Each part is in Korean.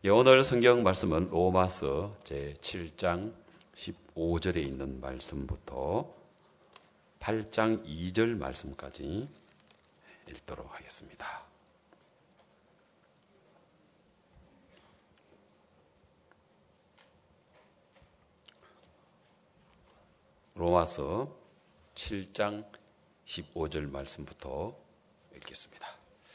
예, 오늘 성경 말씀은 로마서 제7장 15절에 있는 말씀부터 8장 2절 말씀까지 읽도록 하겠습니다. 로마서 7장 15절 말씀부터 읽겠습니다.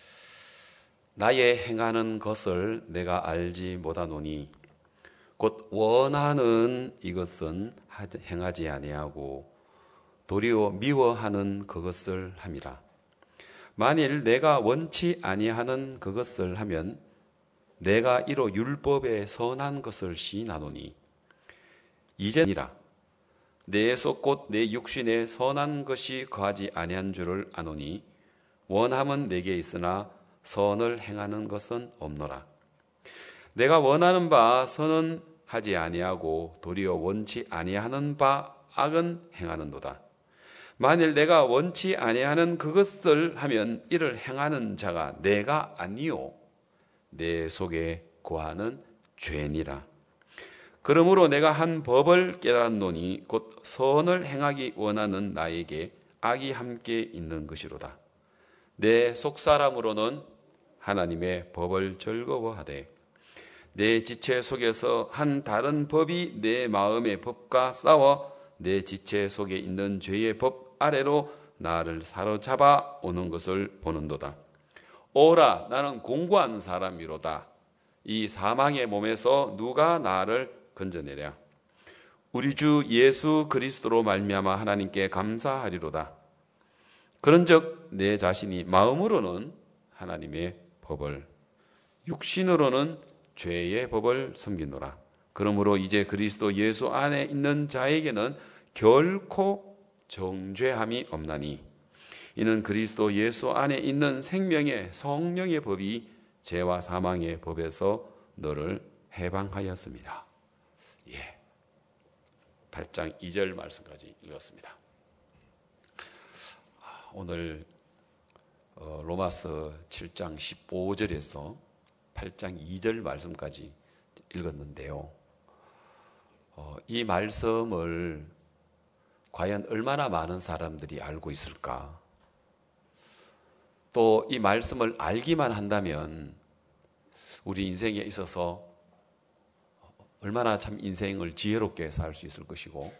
나의 행하는 것을 내가 알지 못하노니 곧 원하는 이것은 행하지 아니하고 도리어 미워하는 그것을 함이라. 만일 내가 원치 아니하는 그것을 하면 내가 이로 율법의 선한 것을 시인하노니 이제니라. 내에서 곧 내 육신에 선한 것이 거하지 아니한 줄을 아노니 원함은 내게 있으나 선을 행하는 것은 없노라. 내가 원하는 바 선은 하지 아니하고 도리어 원치 아니하는 바 악은 행하는도다. 만일 내가 원치 아니하는 그것을 하면 이를 행하는 자가 내가 아니요 내 속에 거하는 죄니라. 그러므로 내가 한 법을 깨달았노니 곧 선을 행하기 원하는 나에게 악이 함께 있는 것이로다. 내 속사람으로는 하나님의 법을 즐거워하되 내 지체 속에서 한 다른 법이 내 마음의 법과 싸워 내 지체 속에 있는 죄의 법 아래로 나를 사로잡아 오는 것을 보는도다. 오라, 나는 공고한 사람이로다. 이 사망의 몸에서 누가 나를 건져내랴. 우리 주 예수 그리스도로 말미암아 하나님께 감사하리로다. 그런즉 내 자신이 마음으로는 하나님의 법을, 육신으로는 죄의 법을 섬기노라. 그러므로 이제 그리스도 예수 안에 있는 자에게는 결코 정죄함이 없나니 이는 그리스도 예수 안에 있는 생명의 성령의 법이 죄와 사망의 법에서 너를 해방하였습니다. 예, 8장 2절 말씀까지 읽었습니다. 오늘 로마서 7장 15절에서 8장 2절 말씀까지 읽었는데요. 이 말씀을 과연 얼마나 많은 사람들이 알고 있을까? 또 이 말씀을 알기만 한다면 우리 인생에 있어서 얼마나 참 인생을 지혜롭게 살 수 있을 것이고,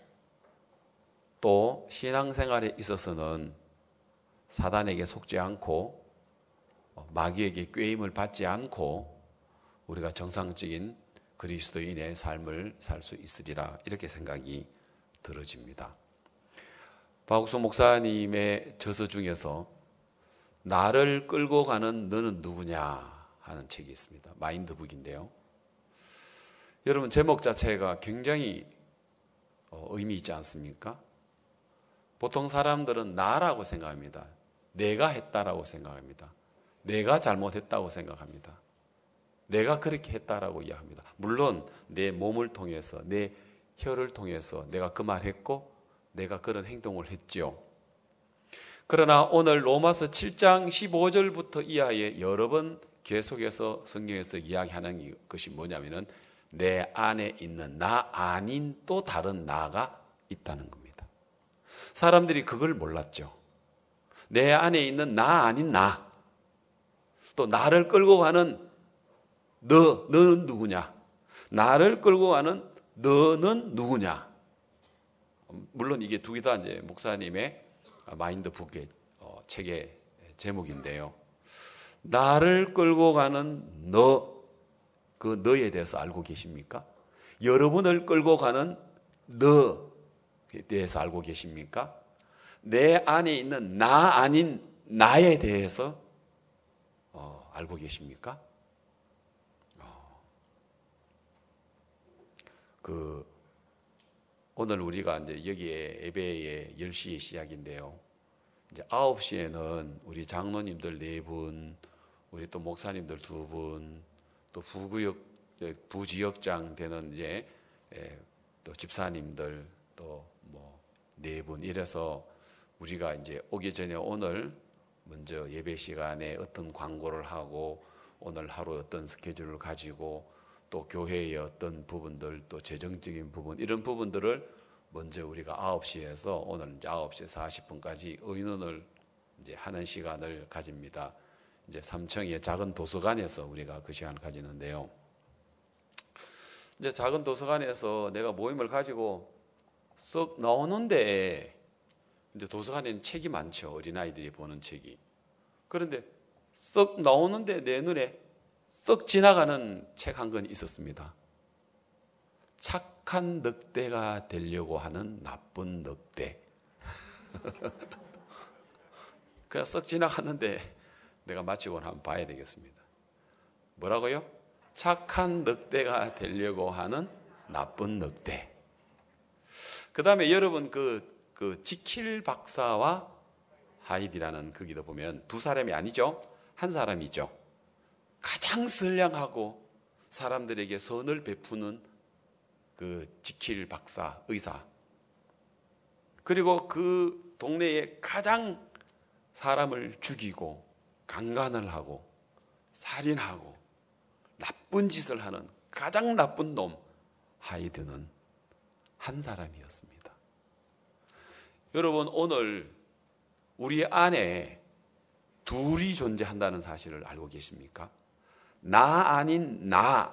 또 신앙생활에 있어서는 사단에게 속지 않고 마귀에게 꾀임을 받지 않고 우리가 정상적인 그리스도인의 삶을 살 수 있으리라, 이렇게 생각이 들어집니다. 박욱수 목사님의 저서 중에서 나를 끌고 가는 너는 누구냐 하는 책이 있습니다. 마인드북인데요. 여러분, 제목 자체가 굉장히 의미 있지 않습니까? 보통 사람들은 나라고 생각합니다. 내가 했다라고 생각합니다. 내가 잘못했다고 생각합니다. 내가 그렇게 했다라고 이야기합니다. 물론 내 몸을 통해서, 내 혀를 통해서 내가 그 말 했고 내가 그런 행동을 했죠. 그러나 오늘 로마서 7장 15절부터 이하에 여러 번 계속해서 성경에서 이야기하는 것이 뭐냐면은 내 안에 있는 나 아닌 또 다른 나가 있다는 겁니다. 사람들이 그걸 몰랐죠. 내 안에 있는 나 아닌 나, 또 나를 끌고 가는 너는 누구냐? 나를 끌고 가는 너는 누구냐? 물론 이게 두 개 다 이제 목사님의 마인드북의 책의 제목인데요. 나를 끌고 가는 너, 그 너에 대해서 알고 계십니까? 여러분을 끌고 가는 너에 대해서 알고 계십니까? 내 안에 있는 나 아닌 나에 대해서 알고 계십니까? 오늘 우리가 이제 여기에 예배에 10시에 시작인데요. 이제 9시에는 우리 장로님들 4분, 우리 또 목사님들 2분, 또 부지역장 되는 이제 또 집사님들 또 뭐 4분, 이래서 우리가 이제 오기 전에 오늘 먼저 예배 시간에 어떤 광고를 하고 오늘 하루 어떤 스케줄을 가지고 또 교회의 어떤 부분들, 또 재정적인 부분, 이런 부분들을 먼저 우리가 9시에서 오늘 이제 9시 40분까지 의논을 이제 하는 시간을 가집니다. 이제 3층의 작은 도서관에서 우리가 그 시간을 가지는데요. 이제 작은 도서관에서 내가 모임을 가지고 썩 나오는데, 이제 도서관에는 책이 많죠. 어린아이들이 보는 책이. 그런데 썩 나오는데 내 눈에 썩 지나가는 책 한 권 있었습니다. 착한 늑대가 되려고 하는 나쁜 늑대. 그냥 썩 지나갔는데 내가 마치고 한번 봐야 되겠습니다. 뭐라고요? 착한 늑대가 되려고 하는 나쁜 늑대. 그 다음에 여러분 그 지킬 박사와 하이디라는 거기도 보면 두 사람이 아니죠. 한 사람이죠. 가장 선량하고 사람들에게 선을 베푸는 그 지킬 박사, 의사. 그리고 그 동네에 가장 사람을 죽이고 강간을 하고 살인하고 나쁜 짓을 하는 가장 나쁜 놈 하이드는 한 사람이었습니다. 여러분, 오늘 우리 안에 둘이 존재한다는 사실을 알고 계십니까? 나 아닌 나,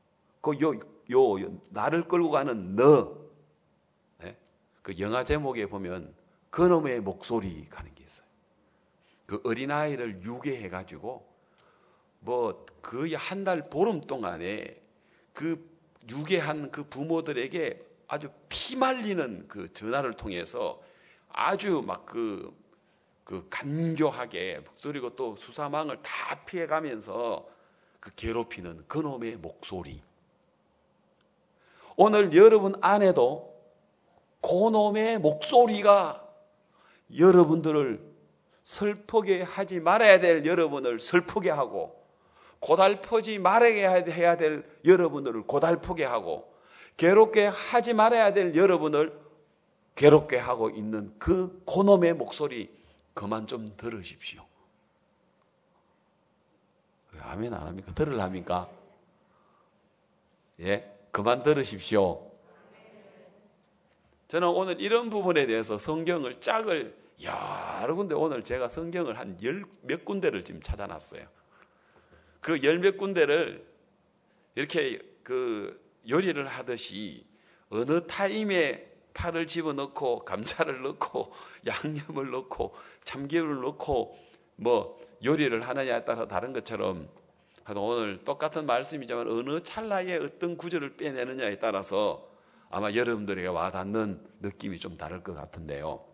나를 끌고 가는 너. 네? 그 영화 제목에 보면 그놈의 목소리 가는 게 있어요. 그 어린아이를 유괴해가지고 뭐 거의 한 달 보름 동안에 그 유괴한 그 부모들에게 아주 피말리는 그 전화를 통해서 아주 막 그 간교하게, 그리고 또 수사망을 다 피해가면서 그 괴롭히는 그놈의 목소리. 오늘 여러분 안에도 그놈의 목소리가 여러분들을 슬프게 하지 말아야 될 여러분을 슬프게 하고, 고달프지 말아야 해야 될 여러분들을 고달프게 하고, 괴롭게 하지 말아야 될 여러분을 괴롭게 하고 있는 그 그놈의 목소리 그만 좀 들으십시오. 왜 아멘 안 합니까? 들으랍니까? 예, 그만 들으십시오. 저는 오늘 이런 부분에 대해서 성경을 짝을 여러 군데, 오늘 제가 성경을 한 몇 군데를 지금 찾아놨어요. 그 열 몇 군데를 이렇게 그 요리를 하듯이 어느 타임에 파를 집어넣고 감자를 넣고 양념을 넣고 참기름을 넣고 뭐 요리를 하느냐에 따라 다른 것처럼, 오늘 똑같은 말씀이지만 어느 찰나에 어떤 구절을 빼내느냐에 따라서 아마 여러분들에게 와닿는 느낌이 좀 다를 것 같은데요.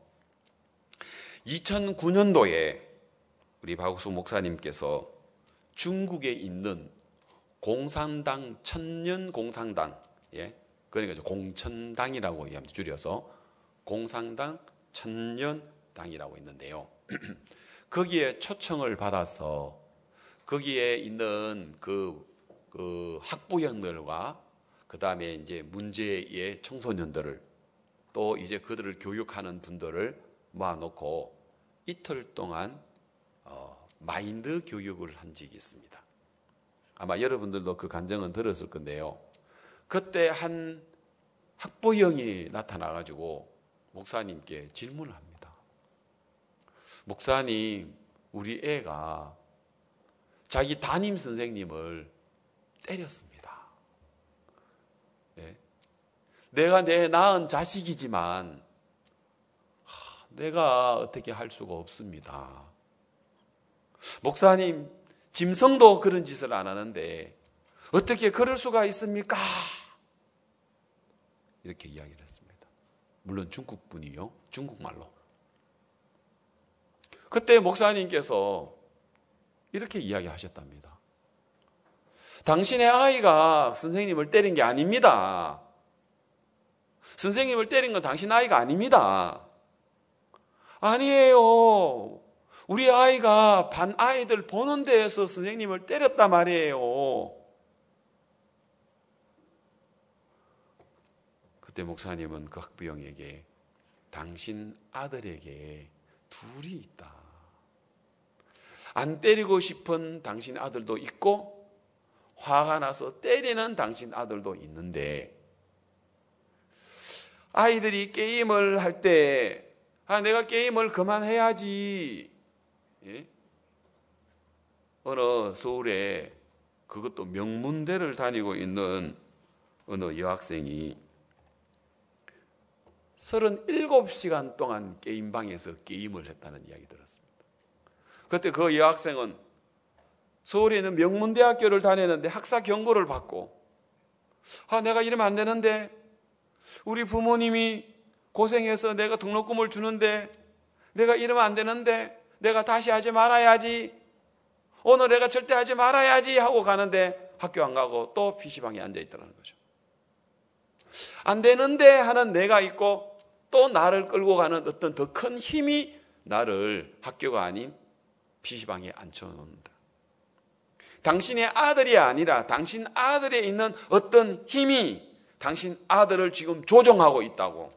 2009년도에 우리 박옥수 목사님께서 중국에 있는 공산당, 천년공산당, 예, 그러니까 공천당이라고 얘기합니다. 줄여서 공산당 천년당이라고 있는데요. 거기에 초청을 받아서 거기에 있는 그 학부형들과 그 다음에 이제 문제의 청소년들을, 또 이제 그들을 교육하는 분들을 모아놓고 이틀 동안 마인드 교육을 한 적이 있습니다. 아마 여러분들도 그 간증은 들었을 건데요. 그때 한 학부형이 나타나가지고 목사님께 질문을 합니다. 목사님, 우리 애가 자기 담임 선생님을 때렸습니다. 네. 내가 내 낳은 자식이지만 내가 어떻게 할 수가 없습니다. 목사님, 짐승도 그런 짓을 안 하는데 어떻게 그럴 수가 있습니까? 이렇게 이야기를 했습니다. 물론 중국분이요, 중국말로. 그때 목사님께서 이렇게 이야기하셨답니다. 당신의 아이가 선생님을 때린 게 아닙니다. 선생님을 때린 건 당신 아이가 아닙니다. 아니에요. 우리 아이가 반 아이들 보는 데에서 선생님을 때렸단 말이에요. 그때 목사님은 그 학부형에게 당신 아들에게 둘이 있다. 안 때리고 싶은 당신 아들도 있고 화가 나서 때리는 당신 아들도 있는데, 아이들이 게임을 할 때 내가 게임을 그만해야지. 예? 어느 서울에 그것도 명문대를 다니고 있는 어느 여학생이 37시간 동안 게임방에서 게임을 했다는 이야기 들었습니다. 그때 그 여학생은 서울에 있는 명문대학교를 다녔는데 학사 경고를 받고, 내가 이러면 안 되는데, 우리 부모님이 고생해서 내가 등록금을 주는데 내가 이러면 안 되는데, 내가 다시 하지 말아야지, 오늘 내가 절대 하지 말아야지 하고 가는데 학교 안 가고 또 PC방에 앉아 있더라는 거죠. 안 되는데 하는 내가 있고, 또 나를 끌고 가는 어떤 더 큰 힘이 나를 학교가 아닌 PC방에 앉혀놓는다. 당신의 아들이 아니라 당신 아들에 있는 어떤 힘이 당신 아들을 지금 조종하고 있다고.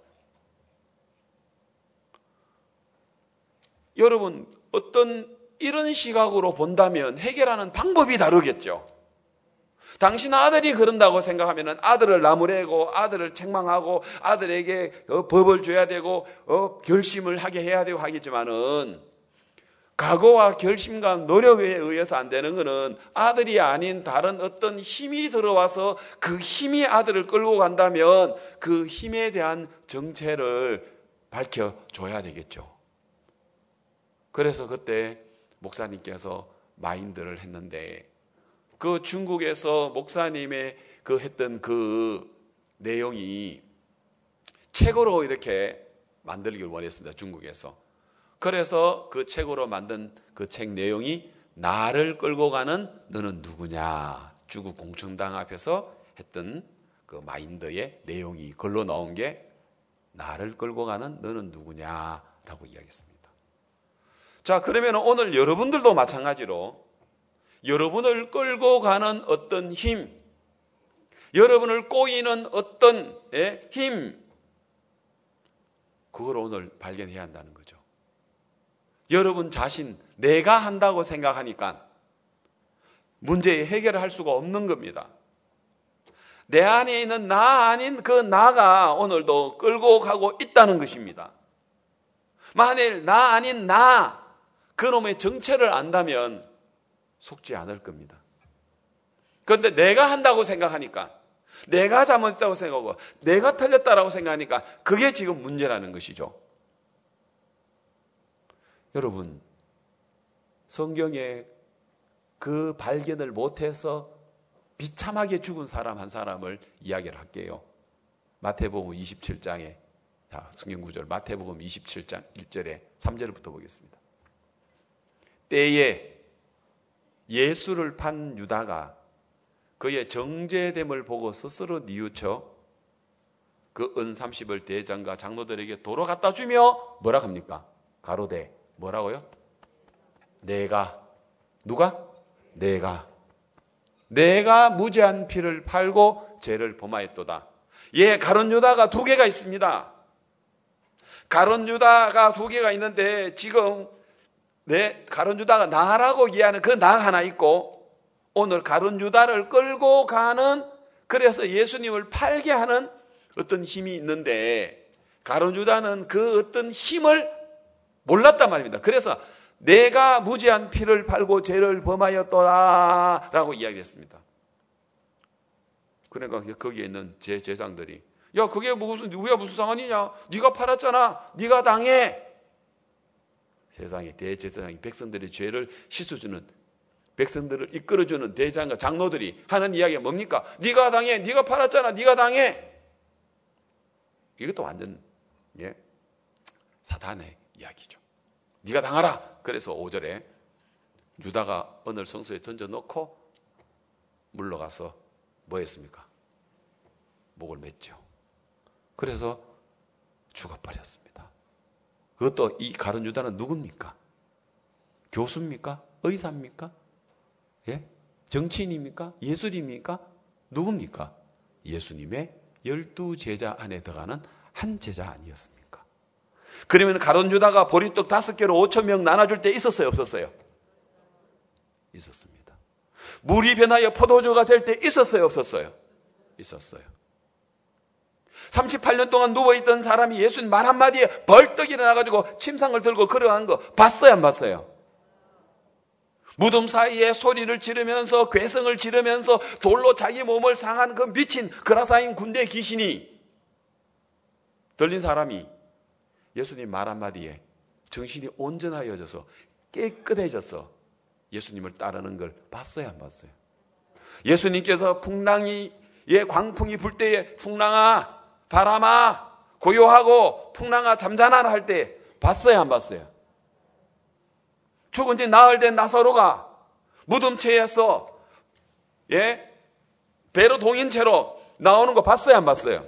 여러분, 어떤 이런 시각으로 본다면 해결하는 방법이 다르겠죠. 당신 아들이 그런다고 생각하면 아들을 나무래고 아들을 책망하고 아들에게 법을 줘야 되고 결심을 하게 해야 되고 하겠지만은, 각오와 결심과 노력에 의해서 안 되는 것은 아들이 아닌 다른 어떤 힘이 들어와서 그 힘이 아들을 끌고 간다면 그 힘에 대한 정체를 밝혀줘야 되겠죠. 그래서 그때 목사님께서 마인드를 했는데, 그 중국에서 목사님의 그 했던 그 내용이 책으로 이렇게 만들기를 원했습니다. 중국에서. 그래서 그 책으로 만든 그 책 내용이 나를 끌고 가는 너는 누구냐, 중국 공청당 앞에서 했던 그 마인드의 내용이 글로 나온 게 나를 끌고 가는 너는 누구냐라고 이야기했습니다. 자, 그러면 오늘 여러분들도 마찬가지로 여러분을 끌고 가는 어떤 힘, 여러분을 꼬이는 어떤 힘, 그걸 오늘 발견해야 한다는 거죠. 여러분 자신, 내가 한다고 생각하니까 문제의 해결을 할 수가 없는 겁니다. 내 안에 있는 나 아닌 그 나가 오늘도 끌고 가고 있다는 것입니다. 만일 나 아닌 나, 그놈의 정체를 안다면 속지 않을 겁니다. 그런데 내가 한다고 생각하니까, 내가 잘못했다고 생각하고 내가 틀렸다라고 생각하니까 그게 지금 문제라는 것이죠. 여러분, 성경에 그 발견을 못해서 비참하게 죽은 사람 한 사람을 이야기를 할게요. 마태복음 27장에, 성경 구절 마태복음 27장 1절에 3절부터 보겠습니다. 때에 예수를 판 유다가 그의 정죄됨을 보고 스스로 뉘우쳐 그 은 30을 대장과 장로들에게 도로 갖다 주며 뭐라 합니까? 가로되 뭐라고요? 내가, 누가? 내가 무죄한 피를 팔고 죄를 범하였도다. 가론 유다가 두 개가 있습니다. 가론 유다가 두 개가 있는데, 지금 가론 유다가 나라고 이해하는 그 나 하나 있고, 오늘 가론 유다를 끌고 가는, 그래서 예수님을 팔게 하는 어떤 힘이 있는데, 가론 유다는 그 어떤 힘을 몰랐단 말입니다. 그래서 내가 무죄한 피를 팔고 죄를 범하였더라 라고 이야기했습니다. 그러니까 거기에 있는 제사장들이, 야, 그게 우리가 무슨 상관이냐? 네가 팔았잖아. 네가 당해. 세상에 대제사장이 백성들의 죄를 씻어주는, 백성들을 이끌어주는 대장과 장로들이 하는 이야기가 뭡니까? 네가 당해. 네가 팔았잖아. 네가 당해. 이것도 완전 사탄의 이야기죠. 네가 당하라. 그래서 5절에 유다가 오늘 성소에 던져놓고 물러가서 뭐 했습니까? 목을 맸죠. 그래서 죽어버렸습니다. 그것도 이 가룟 유다는 누굽니까? 교수입니까? 의사입니까? 정치인입니까? 예술입니까? 누굽니까? 예수님의 12제자 안에 들어가는 한 제자 아니었습니까? 그러면 가룟 유다가 보리떡 5개로 5,000명 나눠줄 때 있었어요? 없었어요? 있었습니다. 물이 변하여 포도주가 될 때 있었어요, 없었어요? 있었어요. 38년 동안 누워있던 사람이 예수님 말 한마디에 벌떡 일어나가지고 침상을 들고 걸어간 거 봤어요, 안 봤어요? 무덤 사이에 소리를 지르면서 괴성을 지르면서 돌로 자기 몸을 상한 그 미친 그라사인 군대 귀신이 들린 사람이 예수님 말 한마디에 정신이 온전하여져서 깨끗해져서 예수님을 따르는 걸 봤어요, 안 봤어요? 예수님께서 광풍이 불 때에 풍랑아 바람아 고요하고 풍랑아 잠자나라 할 때 봤어요, 안 봤어요? 죽은 지 나흘 된 나사로가 무덤체에서 배로 동인 채로 나오는 거 봤어요, 안 봤어요?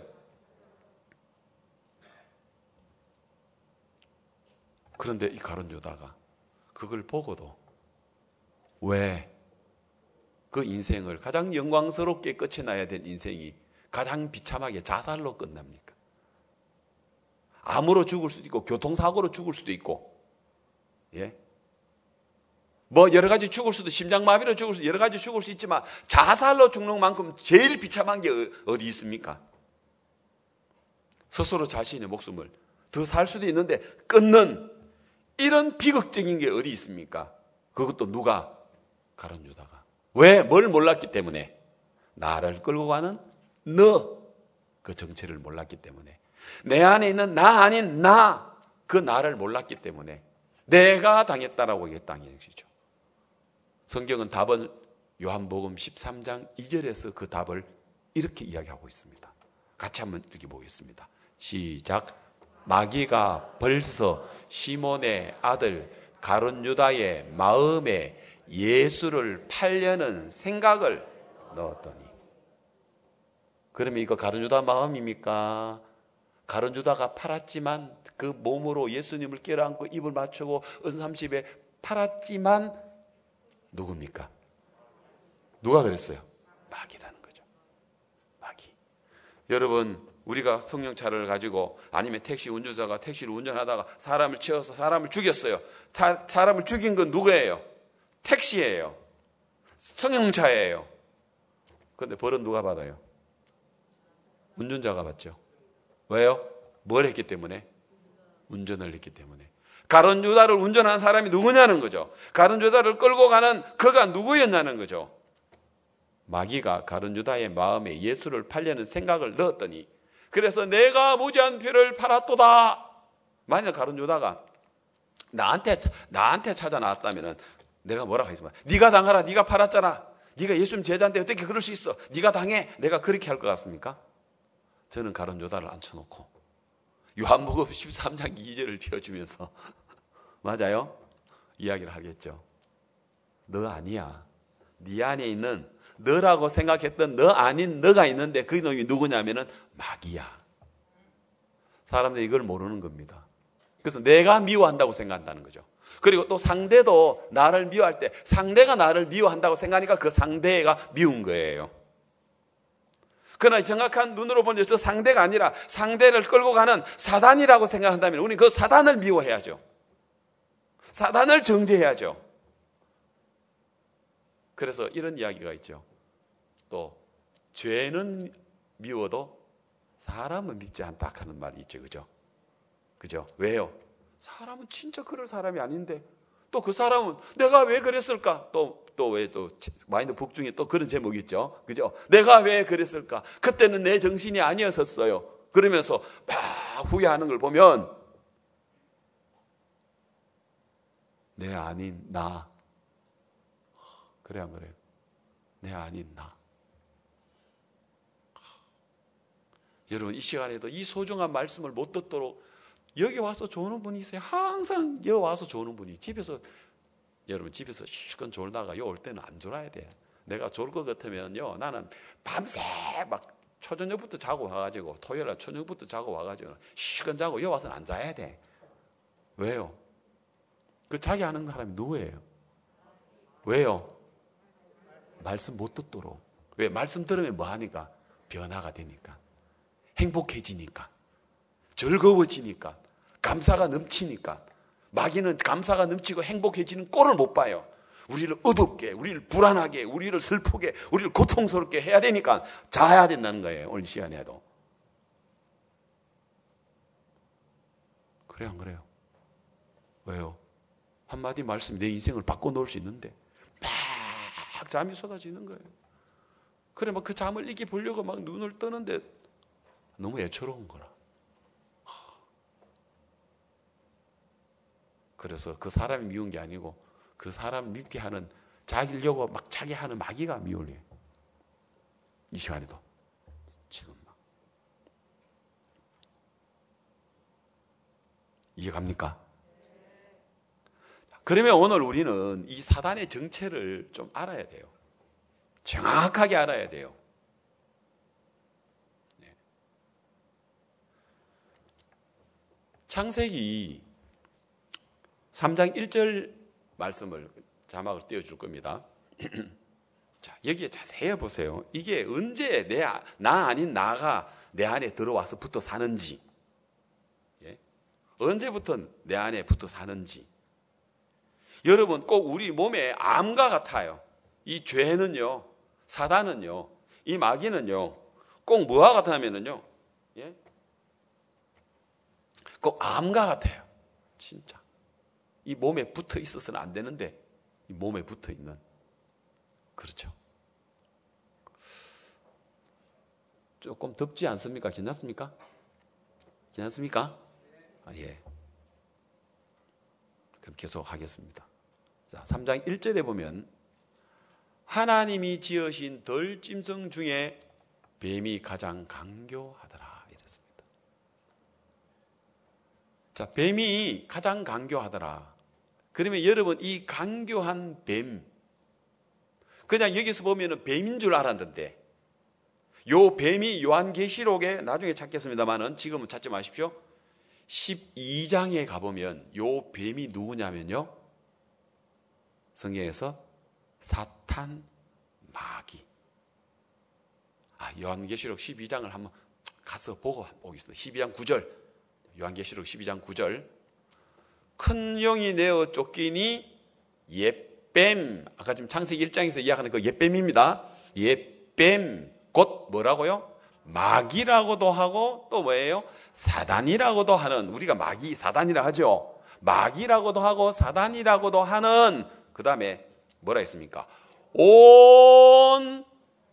그런데 이 가룟 유다가 그걸 보고도 왜 그 인생을 가장 영광스럽게 끝이 나야 될 인생이 가장 비참하게 자살로 끝납니까? 암으로 죽을 수도 있고 교통사고로 죽을 수도 있고 여러 가지 죽을 수도, 심장마비로 죽을 수도, 여러 가지 죽을 수 있지만 자살로 죽는 만큼 제일 비참한 게 어디 있습니까? 스스로 자신의 목숨을 더 살 수도 있는데 끊는 이런 비극적인 게 어디 있습니까? 그것도 누가? 가룟 유다가. 왜? 뭘 몰랐기 때문에? 나를 끌고 가는 그 정체를 몰랐기 때문에. 내 안에 있는 나 아닌 그 나를 몰랐기 때문에 내가 당했다라고 얘기했다는 것이죠. 성경은 답은 요한복음 13장 2절에서 그 답을 이렇게 이야기하고 있습니다. 같이 한번 읽어보겠습니다. 시작. 마귀가 벌써 시몬의 아들 가룟 유다의 마음에 예수를 팔려는 생각을 넣었더니. 그러면 이거 가룟 유다 마음입니까? 가룟 유다가 팔았지만 그 몸으로 예수님을 껴안고 입을 맞추고 은삼십에 팔았지만 누굽니까? 누가 그랬어요? 마귀라는 거죠. 마귀. 여러분, 우리가 성령차를 가지고 아니면 택시 운전사가 택시를 운전하다가 사람을 치어서 사람을 죽였어요. 사람을 죽인 건 누구예요? 택시예요. 성령차예요. 그런데 벌은 누가 받아요? 운전자가 받죠. 왜요? 뭘 했기 때문에? 운전을 했기 때문에. 가룟 유다를 운전한 사람이 누구냐는 거죠. 가룟 유다를 끌고 가는 그가 누구였냐는 거죠. 마귀가 가룟 유다의 마음에 예수를 팔려는 생각을 넣었더니, 그래서 내가 무지한 피를 팔았도다. 만약 가룟 유다가 나한테 찾아 나왔다면은 내가 뭐라고 하겠습니까? 네가 당하라. 네가 팔았잖아. 네가 예수님 제자인데 어떻게 그럴 수 있어? 네가 당해. 내가 그렇게 할 것 같습니까? 저는 가룟 유다를 앉혀놓고 요한복음 13장 2절을 펴주면서 맞아요? 이야기를 하겠죠. 너 아니야. 네 안에 있는 너라고 생각했던 너 아닌 너가 있는데 그 놈이 누구냐면은 마귀야. 사람들이 이걸 모르는 겁니다. 그래서 내가 미워한다고 생각한다는 거죠. 그리고 또 상대도 나를 미워할 때 상대가 나를 미워한다고 생각하니까 그 상대가 미운 거예요. 그러나 정확한 눈으로 보면 저 상대가 아니라 상대를 끌고 가는 사단이라고 생각한다면 우리는 그 사단을 미워해야죠. 사단을 정죄해야죠. 그래서 이런 이야기가 있죠. 또 죄는 미워도 사람은 밉지 않다 하는 말이 있죠. 그죠? 왜요? 사람은 진짜 그럴 사람이 아닌데 또 그 사람은 내가 왜 그랬을까? 또 마인드 북 중에 또 그런 제목이 있죠. 그죠? 내가 왜 그랬을까? 그때는 내 정신이 아니었었어요. 그러면서 막 후회하는 걸 보면 내 아닌 나. 그래 안 그래요? 내 아닌 나. 여러분, 이 시간에도 이 소중한 말씀을 못 듣도록 여기 와서 좋은 분이 있어요. 항상 여기 와서 좋은 분이. 여러분 집에서 실컷 졸다가 요 올 때는 안 졸아야 돼. 내가 졸 것 같으면요, 나는 밤새 막 초저녁부터 자고 와가지고 토요일날 초저녁부터 자고 와가지고 실컷 자고 여기 와서는 안 자야 돼. 왜요? 그 자기 하는 사람이 누구예요? 왜요? 말씀 못 듣도록. 왜? 말씀 들으면 뭐 하니까? 변화가 되니까. 행복해지니까. 즐거워지니까. 감사가 넘치니까. 마귀는 감사가 넘치고 행복해지는 꼴을 못 봐요. 우리를 어둡게, 우리를 불안하게, 우리를 슬프게, 우리를 고통스럽게 해야 되니까 자야 된다는 거예요. 오늘 시간에도. 그래요, 안 그래요? 왜요? 한마디 말씀이 내 인생을 바꿔놓을 수 있는데 막 잠이 쏟아지는 거예요. 그래 막 그 잠을 이기 보려고 막 눈을 뜨는데 너무 애처로운 거라. 그래서 그 사람이 미운 게 아니고 그 사람 밉게 하는, 자기려고 막 자기 하는 마귀가 미워요. 이 시간에도 지금 막 이해갑니까? 그러면 오늘 우리는 이 사단의 정체를 좀 알아야 돼요. 정확하게 알아야 돼요. 네. 창세기 3장 1절 말씀을 자막을 띄워줄 겁니다. 자, 여기에 자세히 보세요. 이게 언제 나 아닌 나가 내 안에 들어와서 붙어 사는지, 예? 언제부터 내 안에 붙어 사는지. 여러분 꼭 우리 몸에 암과 같아요. 이 죄는요, 사단은요, 이 마귀는요, 꼭 뭐와 같으면은요, 예? 꼭 암과 같아요. 진짜. 이 몸에 붙어 있어서는 안 되는데 이 몸에 붙어 있는, 그렇죠. 조금 덥지 않습니까? 괜찮습니까? 괜찮습니까? 아, 예. 그럼 계속 하겠습니다. 자, 3장 1절에 보면 하나님이 지으신 들짐승 중에 뱀이 가장 강교하더라 이랬습니다. 자, 뱀이 가장 강교하더라. 그러면 여러분 이 강교한 뱀, 그냥 여기서 보면은 뱀인 줄 알았는데 요 뱀이 요한계시록에 나중에 찾겠습니다만은 지금은 찾지 마십시오. 12장에 가보면 요 뱀이 누구냐면요, 성경에서 사탄, 마귀. 요한계시록 12장을 한번 가서 보고 보겠습니다. 12장 9절, 요한계시록 12장 9절. 큰 용이 내어 쫓기니 옛뱀, 아까 지금 창세기 1장에서 이야기하는 그 옛뱀입니다. 옛뱀, 곧 뭐라고요? 마귀라고도 하고 또 뭐예요? 사단이라고도 하는, 우리가 마귀, 사단이라 하죠. 마귀라고도 하고 사단이라고도 하는, 그 다음에 뭐라 했습니까? 온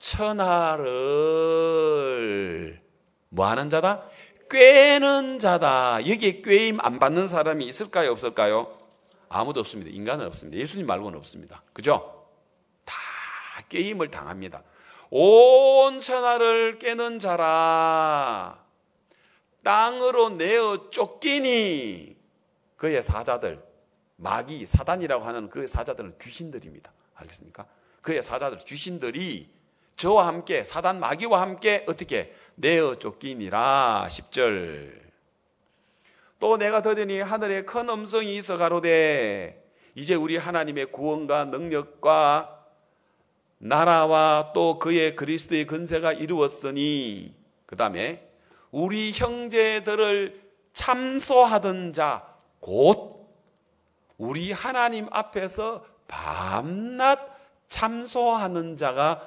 천하를 뭐하는 자다? 꿰는 자다. 여기에 꿰임 안 받는 사람이 있을까요? 없을까요? 아무도 없습니다. 인간은 없습니다. 예수님 말고는 없습니다. 그죠? 다 꿰임을 당합니다. 온 천하를 꿰는 자라. 땅으로 내어 쫓기니. 그의 사자들, 마귀, 사단이라고 하는 그 사자들은 귀신들입니다. 알겠습니까? 그의 사자들, 귀신들이 저와 함께, 사단 마귀와 함께 어떻게 내어 쫓기니라. 10절. 또 내가 들으니 하늘에 큰 음성이 있어 가로되 이제 우리 하나님의 구원과 능력과 나라와 또 그의 그리스도의 근세가 이루었으니, 그 다음에 우리 형제들을 참소하던 자, 곧 우리 하나님 앞에서 밤낮 참소하는 자가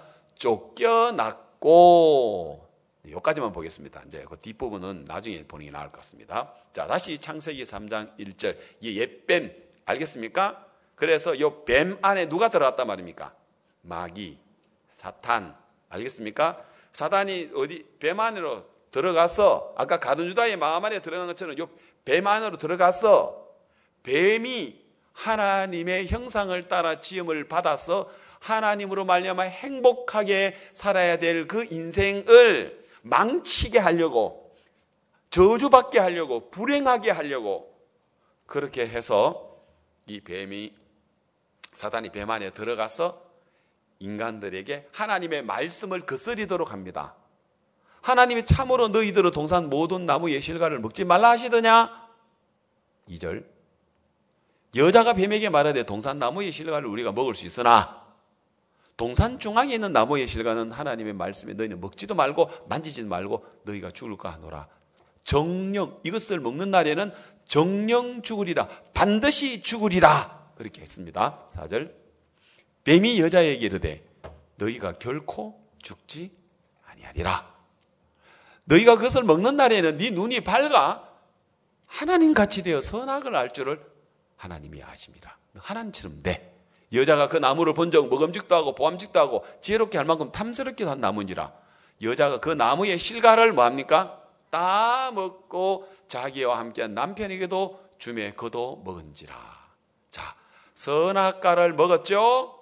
쫓겨났고. 여기까지만 보겠습니다. 이제 그 뒷부분은 나중에 보는 게 나을 것 같습니다. 자, 다시 창세기 3장 1절. 이 옛뱀, 알겠습니까? 그래서 이 뱀 안에 누가 들어갔단 말입니까? 마귀, 사탄, 알겠습니까? 사단이 어디 뱀 안으로 들어가서, 아까 가룟 유다의 마음 안에 들어간 것처럼 이 뱀 안으로 들어가서 뱀이 하나님의 형상을 따라 지음을 받아서 하나님으로 말미암아 행복하게 살아야 될 그 인생을 망치게 하려고, 저주받게 하려고, 불행하게 하려고, 그렇게 해서 이 뱀이, 사단이 뱀 안에 들어가서 인간들에게 하나님의 말씀을 거스리도록 합니다. 하나님이 참으로 너희들은 동산 모든 나무 예실과를 먹지 말라 하시더냐? 2절. 여자가 뱀에게 말하되 동산 나무 예실과를 우리가 먹을 수 있으나 동산 중앙에 있는 나무의 실과는 하나님의 말씀에 너희는 먹지도 말고 만지지도 말고 너희가 죽을까 하노라. 정령, 이것을 먹는 날에는 정령 죽으리라. 반드시 죽으리라. 그렇게 했습니다. 4절. 뱀이 여자에게 이르되 너희가 결코 죽지 아니하리라. 너희가 그것을 먹는 날에는 네 눈이 밝아 하나님같이 되어 선악을 알 줄을 하나님이 아심이라. 하나님처럼 돼. 여자가 그 나무를 본 적 먹음직도 하고 보암직도 하고 지혜롭게 할 만큼 탐스럽기도 한 나무인지라. 여자가 그 나무의 실과를 뭐합니까? 따 먹고 자기와 함께한 남편에게도 주매 그도 먹은지라. 자, 선악과를 먹었죠?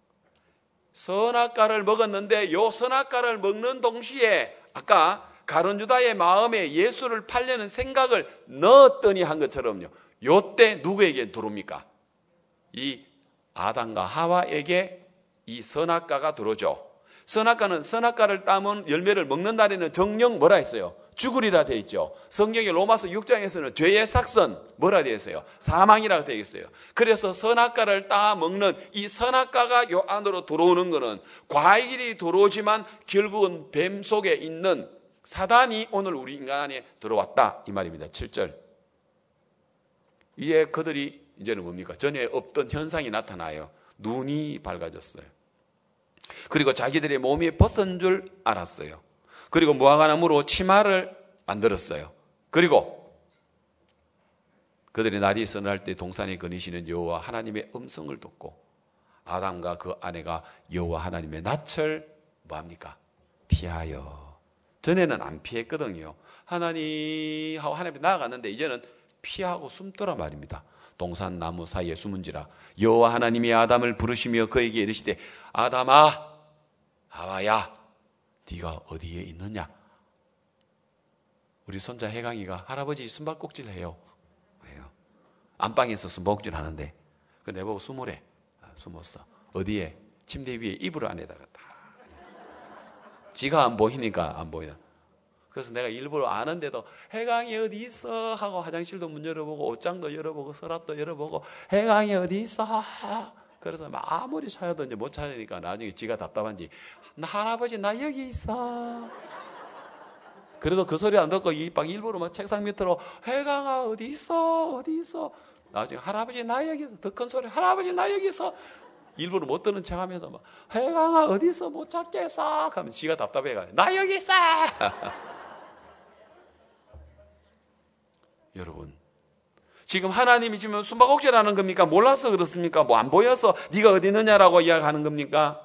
선악과를 먹었는데 요 선악과를 먹는 동시에 아까 가룟 유다의 마음에 예수를 팔려는 생각을 넣었더니 한 것처럼요. 요때 누구에게 들어옵니까? 이 아담과 하와에게 이 선악과가 들어오죠. 선악과는 선악과를 따면 열매를 먹는 날에는 정령 뭐라 했어요? 죽으리라 되어 있죠. 성경의 로마서 6장에서는 죄의 삭선 뭐라 되어 있어요? 사망이라고 되어 있어요. 그래서 선악과를 따 먹는 이 선악과가 요 안으로 들어오는 것은 과일이 들어오지만 결국은 뱀 속에 있는 사단이 오늘 우리 인간 안에 들어왔다 이 말입니다. 7절. 이에 그들이 이제는 뭡니까? 전에 없던 현상이 나타나요. 눈이 밝아졌어요. 그리고 자기들의 몸이 벗은 줄 알았어요. 그리고 무화과나무로 치마를 만들었어요. 그리고 그들의 날이 서늘할 때 동산에 거니시는 여호와 하나님의 음성을 듣고 아담과 그 아내가 여호와 하나님의 낯을 뭐합니까? 피하여. 전에는 안 피했거든요. 하나님하고 하나님 나아갔는데 이제는 피하고 숨더라 말입니다. 동산 나무 사이에 숨은지라. 여호와 하나님이 아담을 부르시며 그에게 이르시되 아담아 하와야 네가 어디에 있느냐. 우리 손자 혜강이가 할아버지 숨바꼭질 해요. 안방에서 숨바꼭질 하는데 그 내보고 숨으래. 숨었어. 어디에? 침대 위에 이불 안에다가 다. 지가 안 보이니까 안 보이나. 그래서 내가 일부러 아는데도 혜강이 어디 있어 하고 화장실도 문 열어보고 옷장도 열어보고 서랍도 열어보고 혜강이 어디 있어. 그래서 아무리 찾아도 이제 못 찾으니까 나중에 지가 답답한지 할아버지 나 여기 있어. 그래도 그 소리 안 듣고 막 일부러 막 책상 밑으로 혜강아 어디 있어 어디 있어. 나중에 할아버지 나 여기 있어. 더 큰 소리 할아버지 나 여기 있어. 일부러 못 듣는 척하면서 막 혜강아 어디 있어 못 찾겠어 하면 지가 답답해가지고 나 여기 있어. 여러분 지금 하나님이 지금 숨바꼭질하는 겁니까? 몰라서 그렇습니까? 뭐 안 보여서 네가 어디 있느냐라고 이야기하는 겁니까?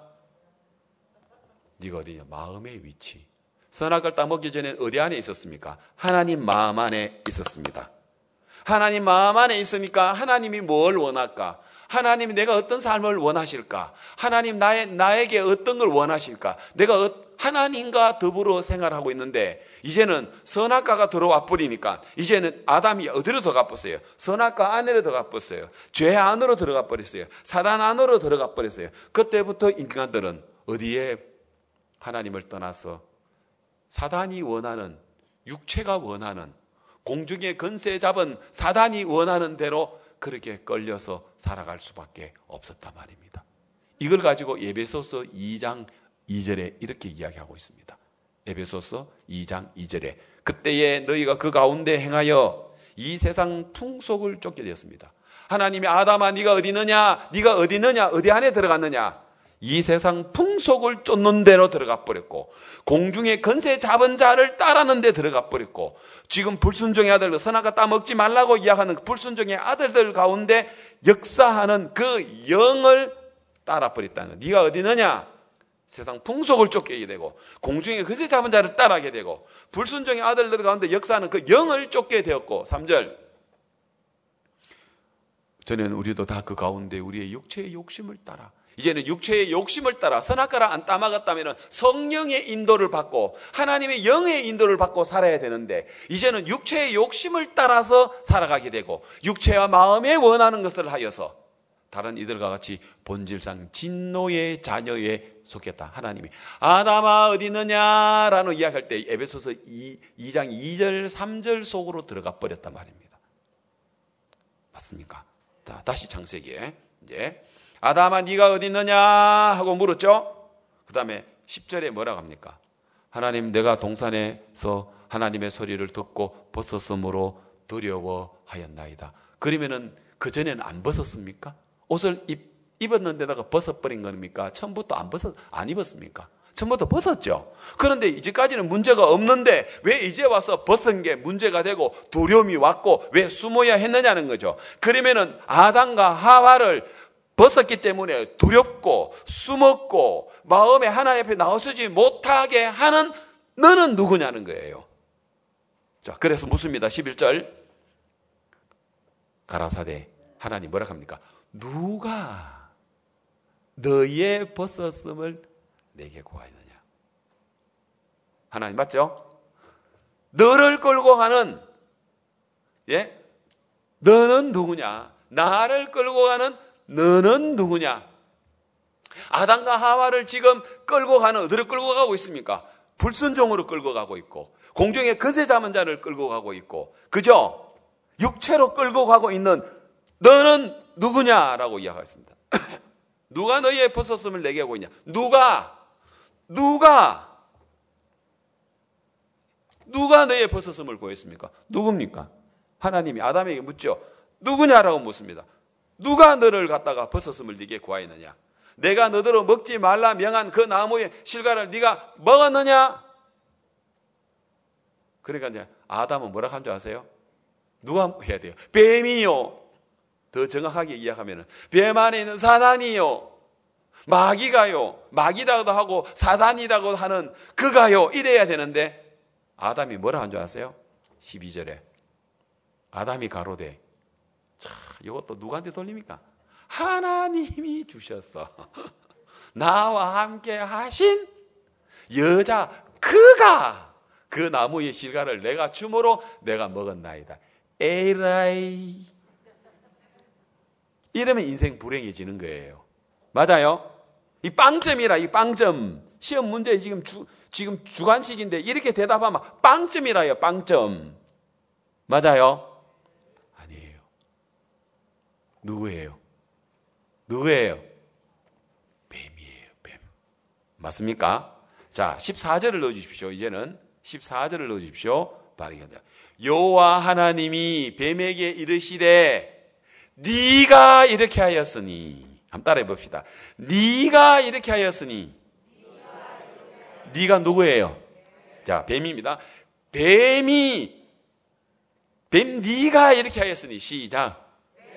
네가 어디냐? 마음의 위치. 선악을 따먹기 전에 어디 안에 있었습니까? 하나님 마음 안에 있었습니다. 하나님 마음 안에 있으니까 하나님이 뭘 원할까? 하나님이 내가 어떤 삶을 원하실까? 하나님 나에게 어떤 걸 원하실까? 내가 하나님과 더불어 생활하고 있는데 이제는 선악과가 들어와 버리니까 이제는 아담이 어디로 들어가 버렸어요? 선악과 안으로 들어가 버렸어요. 죄 안으로 들어가 버렸어요. 사단 안으로 들어가 버렸어요. 그때부터 인간들은 어디에 하나님을 떠나서 사단이 원하는 육체가 원하는 공중의 권세 잡은 사단이 원하는 대로 그렇게 끌려서 살아갈 수밖에 없었단 말입니다. 이걸 가지고 에베소서 2장 2절에 이렇게 이야기하고 있습니다. 에베소서 2장 2절에 그때에 너희가 그 가운데 행하여 이 세상 풍속을 쫓게 되었습니다. 하나님이 아담아 네가 어디 있느냐? 네가 어디 있느냐? 어디 안에 들어갔느냐? 이 세상 풍속을 쫓는 대로 들어가 버렸고 공중의 권세 잡은 자를 따르는 데 들어가 버렸고 지금 불순종의 아들 선악과 따먹지 말라고 이야기하는 불순종의 아들들 가운데 역사하는 그 영을 따라 버렸다는 거예요. 네가 어디 있느냐? 세상 풍속을 쫓게 되고 공중의 권세 잡은 자를 따라하게 되고 불순종의 아들들 가운데 역사하는 그 영을 쫓게 되었고 3절 전에는 우리도 다 그 가운데 우리의 육체의 욕심을 따라 이제는 육체의 욕심을 따라 선악과를 안 따먹었다면 성령의 인도를 받고 하나님의 영의 인도를 받고 살아야 되는데 이제는 육체의 욕심을 따라서 살아가게 되고 육체와 마음에 원하는 것을 하여서 다른 이들과 같이 본질상 진노의 자녀에 속했다. 하나님이 아담아 어디 있느냐라는 이야기할 때 에베소서 2장 2절 3절 속으로 들어가 버렸단 말입니다. 맞습니까? 자, 다시 창세기에 이제 아담아 네가 어디 있느냐 하고 물었죠. 그 다음에 10절에 뭐라고 합니까? 하나님 내가 동산에서 하나님의 소리를 듣고 벗었으므로 두려워하였나이다. 그러면은 그전에는 안 벗었습니까? 옷을 입었는데다가 벗어버린 겁니까? 처음부터 안 입었습니까? 처음부터 벗었죠. 그런데 이제까지는 문제가 없는데 왜 이제 와서 벗은 게 문제가 되고 두려움이 왔고 왜 숨어야 했느냐는 거죠. 그러면은 아담과 하와를 벗었기 때문에 두렵고 숨었고 마음에 하나님 앞에 나서지 못하게 하는 너는 누구냐는 거예요. 자, 그래서 묻습니다. 11절. 가라사대 하나님 뭐라 합니까? 누가 너희의 벗었음을 내게 구하였느냐? 하나님 맞죠? 너를 끌고 가는 너는 누구냐? 나를 끌고 가는 너는 누구냐? 아담과 하와를 지금 끌고 가는 어디를 끌고 가고 있습니까? 불순종으로 끌고 가고 있고 공중에 거세 잡은 자를 끌고 가고 있고 그죠? 육체로 끌고 가고 있는 너는 누구냐라고 이야기했습니다. 누가 너희의 벗었음을 내게 하고 있냐? 누가 너희의 벗었음을 구했습니까? 누굽니까? 하나님이 아담에게 묻죠. 누구냐라고 묻습니다. 누가 너를 갖다가 벗었음을 네게 구하였느냐? 내가 너더러 먹지 말라 명한 그 나무의 실과를 네가 먹었느냐? 그러니까 이제 아담은 뭐라고 한 줄 아세요? 누가 해야 돼요? 뱀이요. 더 정확하게 이야기하면 뱀 안에 있는 사단이요. 마귀가요. 마귀라고도 하고 사단이라고 하는 그가요. 이래야 되는데 아담이 뭐라 한 줄 아세요? 12절에 아담이 가로되 자, 이것도 누구한테 돌립니까? 하나님이 주셨어. 나와 함께 하신 여자 그가 그 나무의 실과를 내가 주므로 내가 먹었나이다. 에라이. 이러면 인생 불행해지는 거예요. 맞아요? 이 빵점이라, 이 빵점. 시험 문제 지금 주관식인데 이렇게 대답하면 빵점이라요, 빵점. 맞아요? 아니에요. 누구예요? 뱀이에요, 뱀. 맞습니까? 자, 14절을 넣어주십시오. 이제는 14절을 넣어주십시오. 바르게 한다. 여호와 하나님이 뱀에게 이르시되 네가 이렇게 하였으니 한번 따라해 봅시다. 네가 이렇게 하였으니 네가 누구예요? 자, 뱀입니다. 뱀 네가 이렇게 하였으니 시작.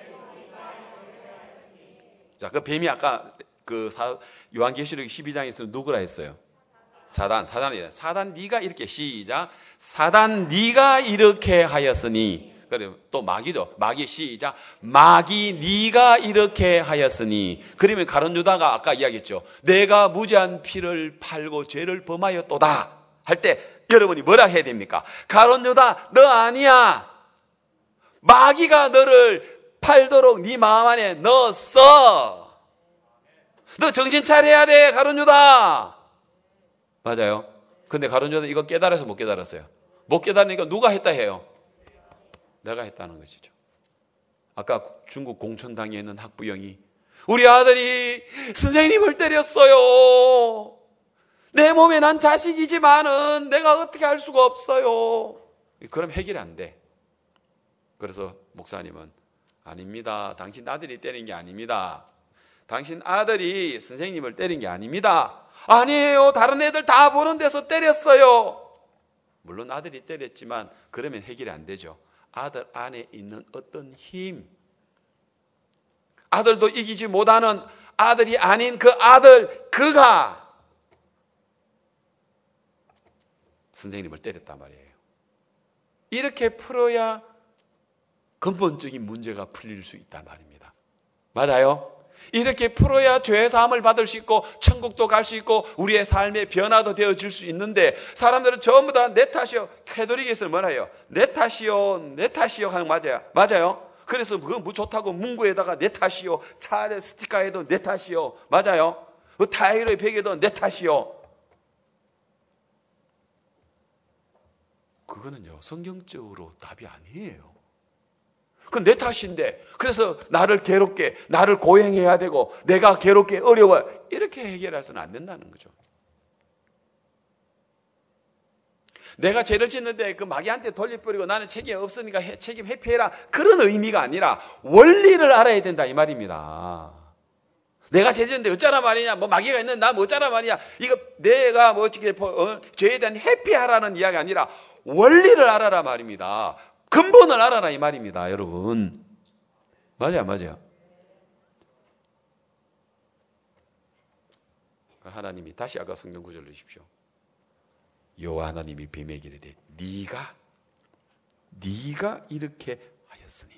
자, 그 뱀이 아까 요한계시록 12장에서 누구라 했어요? 사단이에요. 사단 네가 이렇게 시작. 사단 네가 이렇게 하였으니. 그래 또 마귀도 마귀 시작. 마귀 네가 이렇게 하였으니. 그러면 가룟 유다가 아까 이야기했죠. 내가 무죄한 피를 팔고 죄를 범하였도다 할 때 여러분이 뭐라 해야 됩니까? 가룟 유다 너 아니야. 마귀가 너를 팔도록 네 마음 안에 넣었어. 너 정신 차려야 돼, 가룟 유다. 맞아요. 근데 가룟 유다 이거 깨달아서 못 깨달았어요. 못 깨달으니까 누가 했다 해요? 내가 했다는 것이죠. 아까 중국 공천당에 있는 학부형이 우리 아들이 선생님을 때렸어요. 내 몸에 난 자식이지만은 내가 어떻게 할 수가 없어요. 그럼 해결이 안 돼. 그래서 목사님은 아닙니다. 당신 아들이 때린 게 아닙니다. 당신 아들이 선생님을 때린 게 아닙니다. 아니에요. 다른 애들 다 보는 데서 때렸어요. 물론 아들이 때렸지만 그러면 해결이 안 되죠. 아들 안에 있는 어떤 힘, 아들도 이기지 못하는 아들이 아닌 그 아들, 그가 선생님을 때렸단 말이에요. 이렇게 풀어야 근본적인 문제가 풀릴 수 있단 말입니다. 맞아요? 이렇게 풀어야 죄 사함을 받을 수 있고 천국도 갈 수 있고 우리의 삶의 변화도 되어질 수 있는데 사람들은 전부 다 내 탓이요. 캐톨릭에서는 뭐라 해요? 내 탓이요. 내 탓이요 하는 거 맞아요. 맞아요? 그래서 그거 뭐 좋다고 문구에다가 내 탓이요. 차 안에 스티커에도 내 탓이요. 맞아요? 그 타이어의 벽에도 내 탓이요. 그거는요 성경적으로 답이 아니에요. 그건 내 탓인데 그래서 나를 괴롭게 나를 고행해야 되고 내가 괴롭게 어려워 이렇게 해결해서는 안 된다는 거죠. 내가 죄를 짓는데 그 마귀한테 돌려버리고 나는 책임 없으니까 책임 회피해라 그런 의미가 아니라 원리를 알아야 된다 이 말입니다. 내가 죄졌는데 어쩌라 말이냐, 뭐 마귀가 있는 나 뭐 어쩌라 말이냐. 이거 내가 뭐 어떻게 죄에 대한 회피하라는 이야기 아니라 원리를 알아라 말입니다. 근본을 알아라 이 말입니다, 여러분. 맞아요. 하나님이 다시 아까 성경 구절로 주십시오. 여호와 하나님이 뱀에게 이르되 네가 이렇게 하였으니.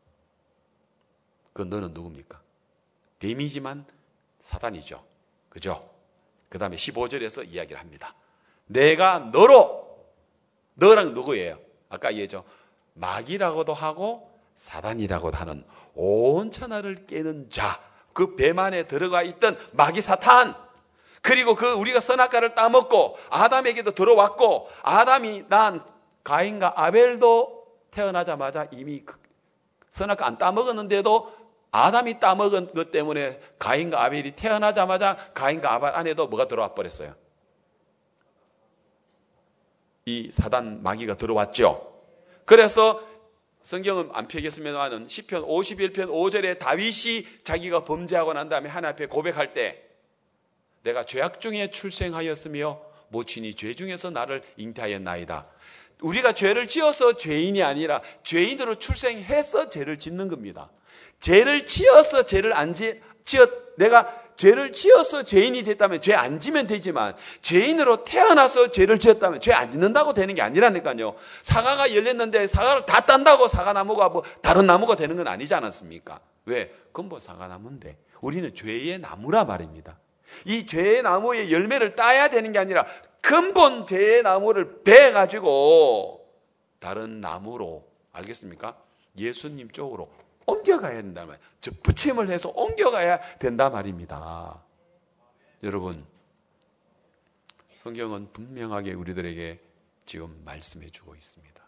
그 너는 누굽니까? 뱀이지만 사단이죠. 그죠? 그 다음에 15절에서 이야기를 합니다. 내가 너랑 누구예요? 아까 얘기했죠. 마귀라고도 하고 사단이라고도 하는 온 천하를 깨는 자, 그 뱀 안에 들어가 있던 마귀 사탄, 그리고 그 우리가 선악과를 따먹고 아담에게도 들어왔고, 아담이 난 가인과 아벨도 태어나자마자 이미 선악과 안 따먹었는데도 아담이 따먹은 것 때문에 가인과 아벨이 태어나자마자 가인과 아벨 안에도 뭐가 들어와 버렸어요? 이 사단 마귀가 들어왔죠. 그래서 성경은 안 펴겠습니다만 시편 51편 5절에 다윗이 자기가 범죄하고 난 다음에 하나님 앞에 고백할 때, 내가 죄악 중에 출생하였으며 모친이 죄 중에서 나를 잉태하였나이다. 우리가 죄를 지어서 죄인이 아니라 죄인으로 출생해서 죄를 짓는 겁니다. 죄를 지어서 죄를 안 내가 죄를 지어서 죄인이 됐다면 죄 안 지면 되지만, 죄인으로 태어나서 죄를 지었다면 죄 안 짓는다고 되는 게 아니라니까요. 사과가 열렸는데 사과를 다 딴다고 사과나무가 뭐 다른 나무가 되는 건 아니지 않았습니까? 왜? 근본 사과나무인데 우리는 죄의 나무라 말입니다. 이 죄의 나무의 열매를 따야 되는 게 아니라 근본 죄의 나무를 베가지고 다른 나무로, 알겠습니까? 예수님 쪽으로 옮겨가야 된다 말이에요. 즉 부침을 해서 옮겨가야 된다 말입니다. 여러분, 성경은 분명하게 우리들에게 지금 말씀해 주고 있습니다.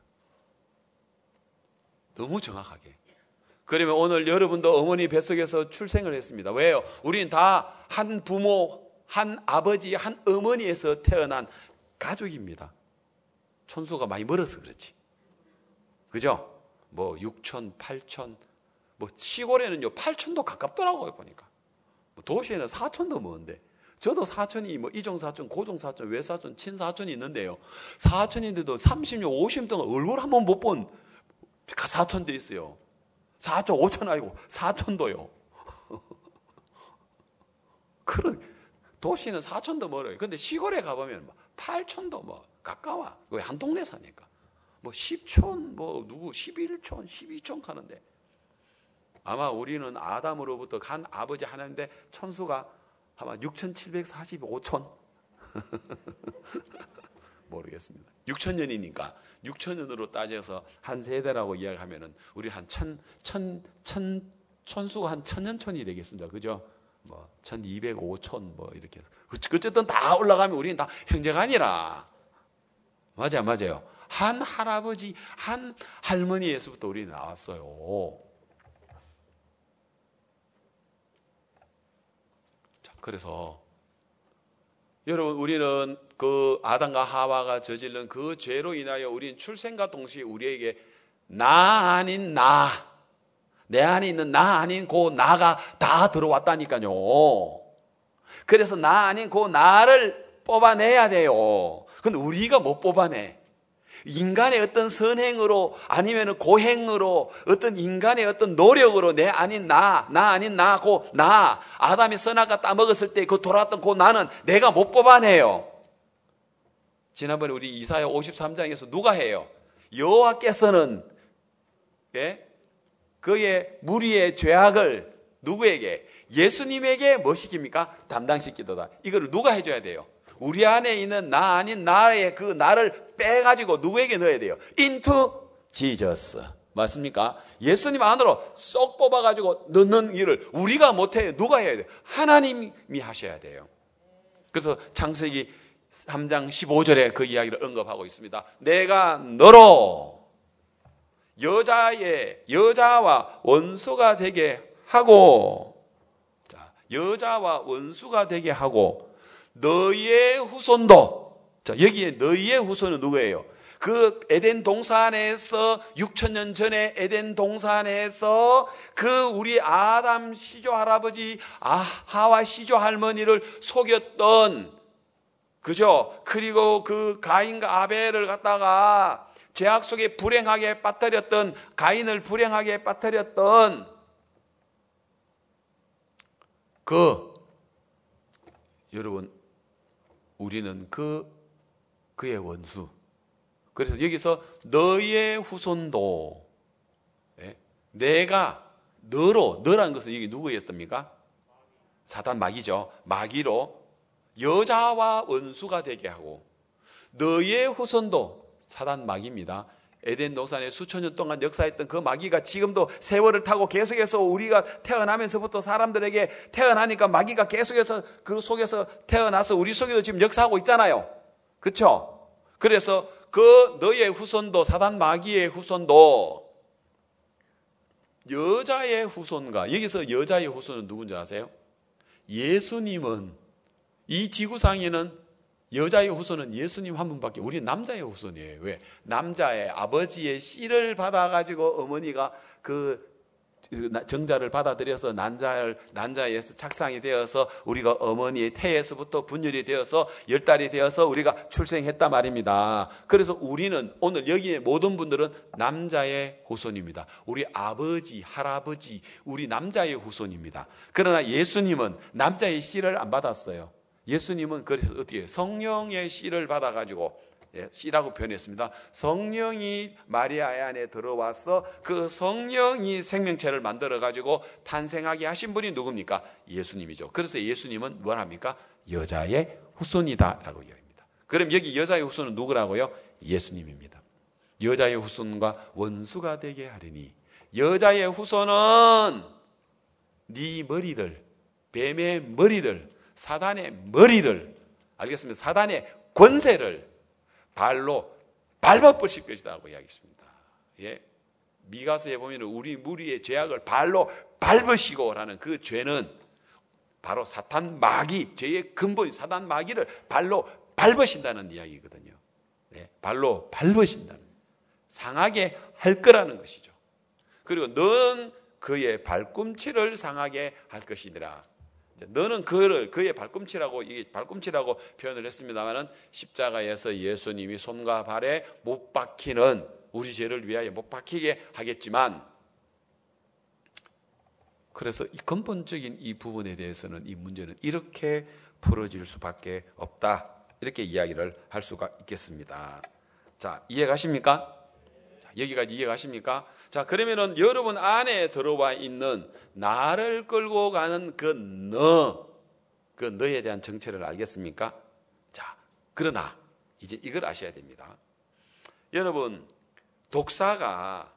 너무 정확하게. 그러면 오늘 여러분도 어머니 뱃속에서 출생을 했습니다. 왜요? 우리는 다 한 부모, 한 아버지, 한 어머니에서 태어난 가족입니다. 촌수가 많이 멀어서 그렇지. 그죠? 뭐 6천, 8천, 뭐 시골에는요 8천도 가깝더라고요 보니까. 도시에는 4천도 먼데. 저도 사촌이 뭐 이종사촌, 고종사촌, 외사촌, 친사촌이 있는데요. 사촌인데도 30년, 50년 동안 얼굴 한 번 못 본 사촌도 있어요. 4천, 5천 아니고 4천도요. 그런 도시는 4천도 멀어요. 근데 시골에 가보면 8천도 뭐 가까워. 왜 한 동네 사니까. 뭐 10촌, 뭐 누구 11촌, 12촌 가는데. 아마 우리는 아담으로부터 간 아버지 하나인데 천수가 아마 6,745촌? 모르겠습니다. 6,000년이니까 6,000년으로 따져서 한 세대라고 이야기하면은 우리 한 천수가 한 1,000년촌이 되겠습니다. 그죠? 뭐 1,205촌 뭐 이렇게. 어쨌든 다 올라가면 우리는 다 형제가 아니라. 맞아요. 한 할아버지, 한 할머니에서부터 우리는 나왔어요. 자, 그래서 여러분, 우리는 그 아담과 하와가 저지른 그 죄로 인하여 우리는 출생과 동시에 우리에게 나 아닌 나, 내 안에 있는 나 아닌 그 나가 다 들어왔다니까요. 그래서 나 아닌 그 나를 뽑아내야 돼요. 근데 우리가 못 뽑아내. 인간의 어떤 선행으로 아니면 고행으로 어떤 인간의 어떤 노력으로 내 아닌 나 아닌 나, 아담이 선악과 따먹었을 때 그 돌아왔던 그 나는 내가 못 뽑아내요. 지난번에 우리 이사야 53장에서 누가 해요? 여호와께서는 그의 무리의 죄악을 누구에게? 예수님에게 뭐 시킵니까? 담당시키도다. 이거를 누가 해줘야 돼요? 우리 안에 있는 나 아닌 나의 그 나를 빼가지고 누구에게 넣어야 돼요? into Jesus. 맞습니까? 예수님 안으로 쏙 뽑아가지고 넣는 일을 우리가 못해요. 누가 해야 돼요? 하나님이 하셔야 돼요. 그래서 창세기 3장 15절에 그 이야기를 언급하고 있습니다. 내가 너로 여자와 원수가 되게 하고, 여자와 원수가 되게 하고 너희의 후손도, 자, 여기에 너희의 후손은 누구예요? 그 에덴 동산에서 6,000년 전에 에덴 동산에서 그 우리 아담 시조 할아버지 하와 시조 할머니를 속였던, 그죠? 그리고 그 가인과 아벨을 갖다가 죄악 속에 불행하게 빠뜨렸던, 가인을 불행하게 빠뜨렸던 여러분, 우리는 그의 원수. 그래서 여기서 너의 후손도, 내가 너라는 것은 이게 누구였습니까? 사단 마귀죠. 마귀로 여자와 원수가 되게 하고, 너의 후손도 사단 마귀입니다. 에덴 동산에 수천 년 동안 역사했던 그 마귀가 지금도 세월을 타고 계속해서 우리가 태어나면서부터 사람들에게 태어나니까 마귀가 계속해서 그 속에서 태어나서 우리 속에도 지금 역사하고 있잖아요. 그렇죠? 그래서 그 너의 후손도, 사단 마귀의 후손도 여자의 후손과, 여기서 여자의 후손은 누군지 아세요? 예수님은, 이 지구상에는 여자의 후손은 예수님 한 분밖에, 우리 남자의 후손이에요. 왜? 남자의 아버지의 씨를 받아가지고 어머니가 그 정자를 받아들여서 난자에서 착상이 되어서 우리가 어머니의 태에서부터 분열이 되어서 10달이 되어서 우리가 출생했단 말입니다. 그래서 우리는 오늘 여기에 모든 분들은 남자의 후손입니다. 우리 아버지, 할아버지, 우리 남자의 후손입니다. 그러나 예수님은 남자의 씨를 안 받았어요. 예수님은 그래서 어떻게 성령의 씨를 받아가지고, 씨라고 표현했습니다. 성령이 마리아의 안에 들어와서 그 성령이 생명체를 만들어가지고 탄생하게 하신 분이 누굽니까? 예수님이죠. 그래서 예수님은 뭘 합니까? 여자의 후손이다 라고 이야기합니다. 그럼 여기 여자의 후손은 누구라고요? 예수님입니다. 여자의 후손과 원수가 되게 하리니, 여자의 후손은 네 머리를, 뱀의 머리를, 사단의 머리를, 알겠습니다, 사단의 권세를 발로 밟아버릴 것이다 라고 이야기했습니다. 미가서에 보면 우리 무리의 죄악을 발로 밟으시고 라는 그 죄는 바로 사탄 마귀, 죄의 근본인 사단 마귀를 발로 밟으신다는 이야기거든요. 발로 밟으신다는, 상하게 할 거라는 것이죠. 그리고 넌 그의 발꿈치를 상하게 할 것이니라. 너는 그의 발꿈치라고, 이게 발꿈치라고 표현을 했습니다만은, 십자가에서 예수님이 손과 발에 못 박히는, 우리 죄를 위하여 못 박히게 하겠지만, 그래서 이 근본적인 이 부분에 대해서는 이 문제는 이렇게 풀어질 수밖에 없다, 이렇게 이야기를 할 수가 있겠습니다. 자, 이해가십니까? 여기까지 이해가십니까? 자, 그러면은 여러분 안에 들어와 있는 나를 끌고 가는 그 너에 대한 정체를 알겠습니까? 자, 그러나 이제 이걸 아셔야 됩니다. 여러분, 독사가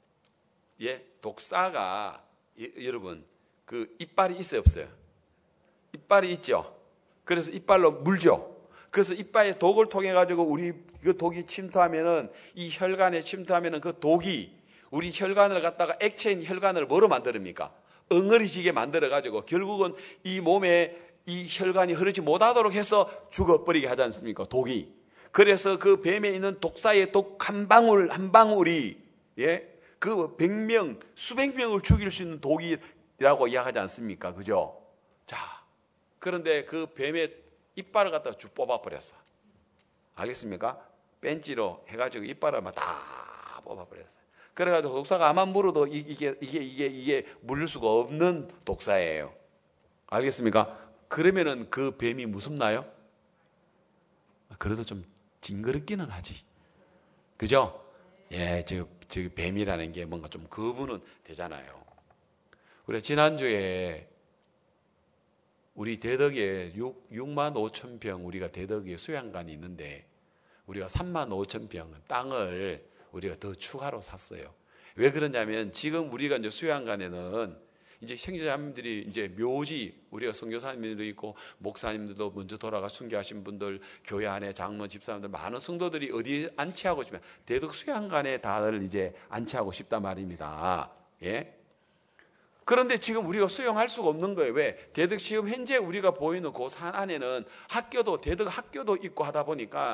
여러분 그 이빨이 있어요, 없어요? 이빨이 있죠. 그래서 이빨로 물죠. 그래서 이빨에 독을 통해 가지고 우리 그 독이 침투하면은, 이 혈관에 침투하면은 그 독이 우리 혈관을 갖다가, 액체인 혈관을 뭐로 만듭니까? 엉어리지게 만들어 가지고 결국은 이 몸에 이 혈관이 흐르지 못하도록 해서 죽어버리게 하지 않습니까? 독이. 그래서 그 뱀에 있는 독사의 독 한 방울 한 방울이 그 100명, 수백 명을 죽일 수 있는 독이라고 이야기하지 않습니까? 그죠? 자, 그런데 그 뱀의 이빨을 갖다가 쭉 뽑아버렸어. 알겠습니까? 벤치로 해가지고 이빨을 막 다 뽑아버렸어요. 그래가지고 독사가 아마 물어도 이게 물릴 수가 없는 독사예요. 알겠습니까? 그러면은 그 뱀이 무섭나요? 그래도 좀 징그럽기는 하지. 그죠? 저 뱀이라는 게 뭔가 좀 거부는 되잖아요. 그래, 지난주에 우리 대덕에 6만 5천 평 우리가 대덕에 수양관이 있는데, 우리가 3만 5천 평 땅을 우리가 더 추가로 샀어요. 왜 그러냐면, 지금 우리가 이제 수양관에는 이제 형제자매들이 이제 묘지, 우리가 선교사님들도 있고 목사님들도 먼저 돌아가 순교하신 분들, 교회 안에 장로 집사님들, 많은 성도들이 어디에 안치하고 싶으면 대덕 수양관에 다들 이제 안치하고 싶단 말입니다. 그런데 지금 우리가 수용할 수가 없는 거예요. 왜? 대덕 지금 현재 우리가 보이는 그 산 안에는 학교도, 대덕 학교도 있고 하다 보니까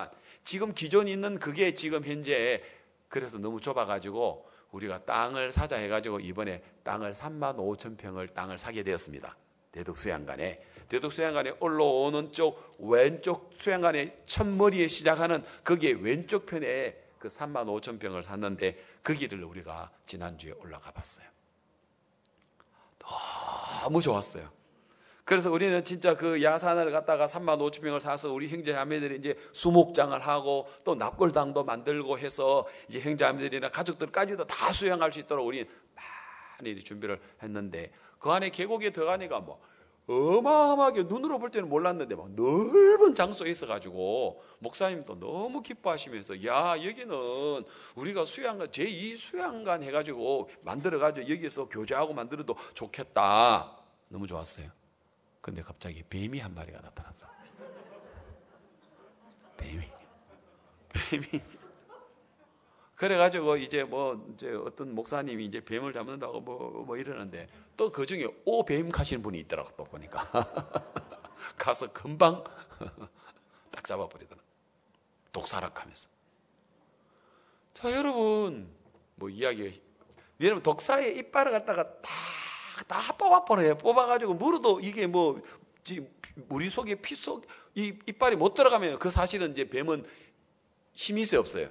지금 기존 있는 그게 지금 현재 그래서 너무 좁아가지고 우리가 땅을 사자 해가지고 이번에 땅을 35,000평을 땅을 사게 되었습니다. 대덕수양관에 올라오는 쪽 왼쪽 수양관의 첫머리에 시작하는 거기에 왼쪽 편에 그 35,000평을 샀는데 거기를 우리가 지난주에 올라가 봤어요. 너무 좋았어요. 그래서 우리는 진짜 그 야산을 갖다가 35,000평을 사서 우리 형제자매들이 이제 수목장을 하고 또 납골당도 만들고 해서 이제 형제자매들이나 가족들까지도 다 수양할 수 있도록 우리 많이 준비를 했는데 그 안에 계곡에 들어가니까 뭐 어마어마하게 눈으로 볼 때는 몰랐는데 막 넓은 장소에 있어가지고 목사님도 너무 기뻐하시면서 야 여기는 우리가 수양관 제2 수양관 해가지고 만들어가지고 여기서 교제하고 만들어도 좋겠다. 너무 좋았어요. 근데 갑자기 뱀이 한 마리가 나타났어. 뱀이. 그래가지고 이제 어떤 목사님이 이제 뱀을 잡는다고 뭐 이러는데 또 그 중에 뱀 가시는 분이 있더라고 또 보니까. 가서 금방 딱 잡아버리더라. 독사락하면서. 자 여러분 여러분 독사의 이빨을 갖다가 다 뽑아버려요. 뽑아가지고 물어도 이게 우리 속에 피 속 이 이빨이 못 들어가면 그 사실은 이제 뱀은 힘이 있어요, 없어요?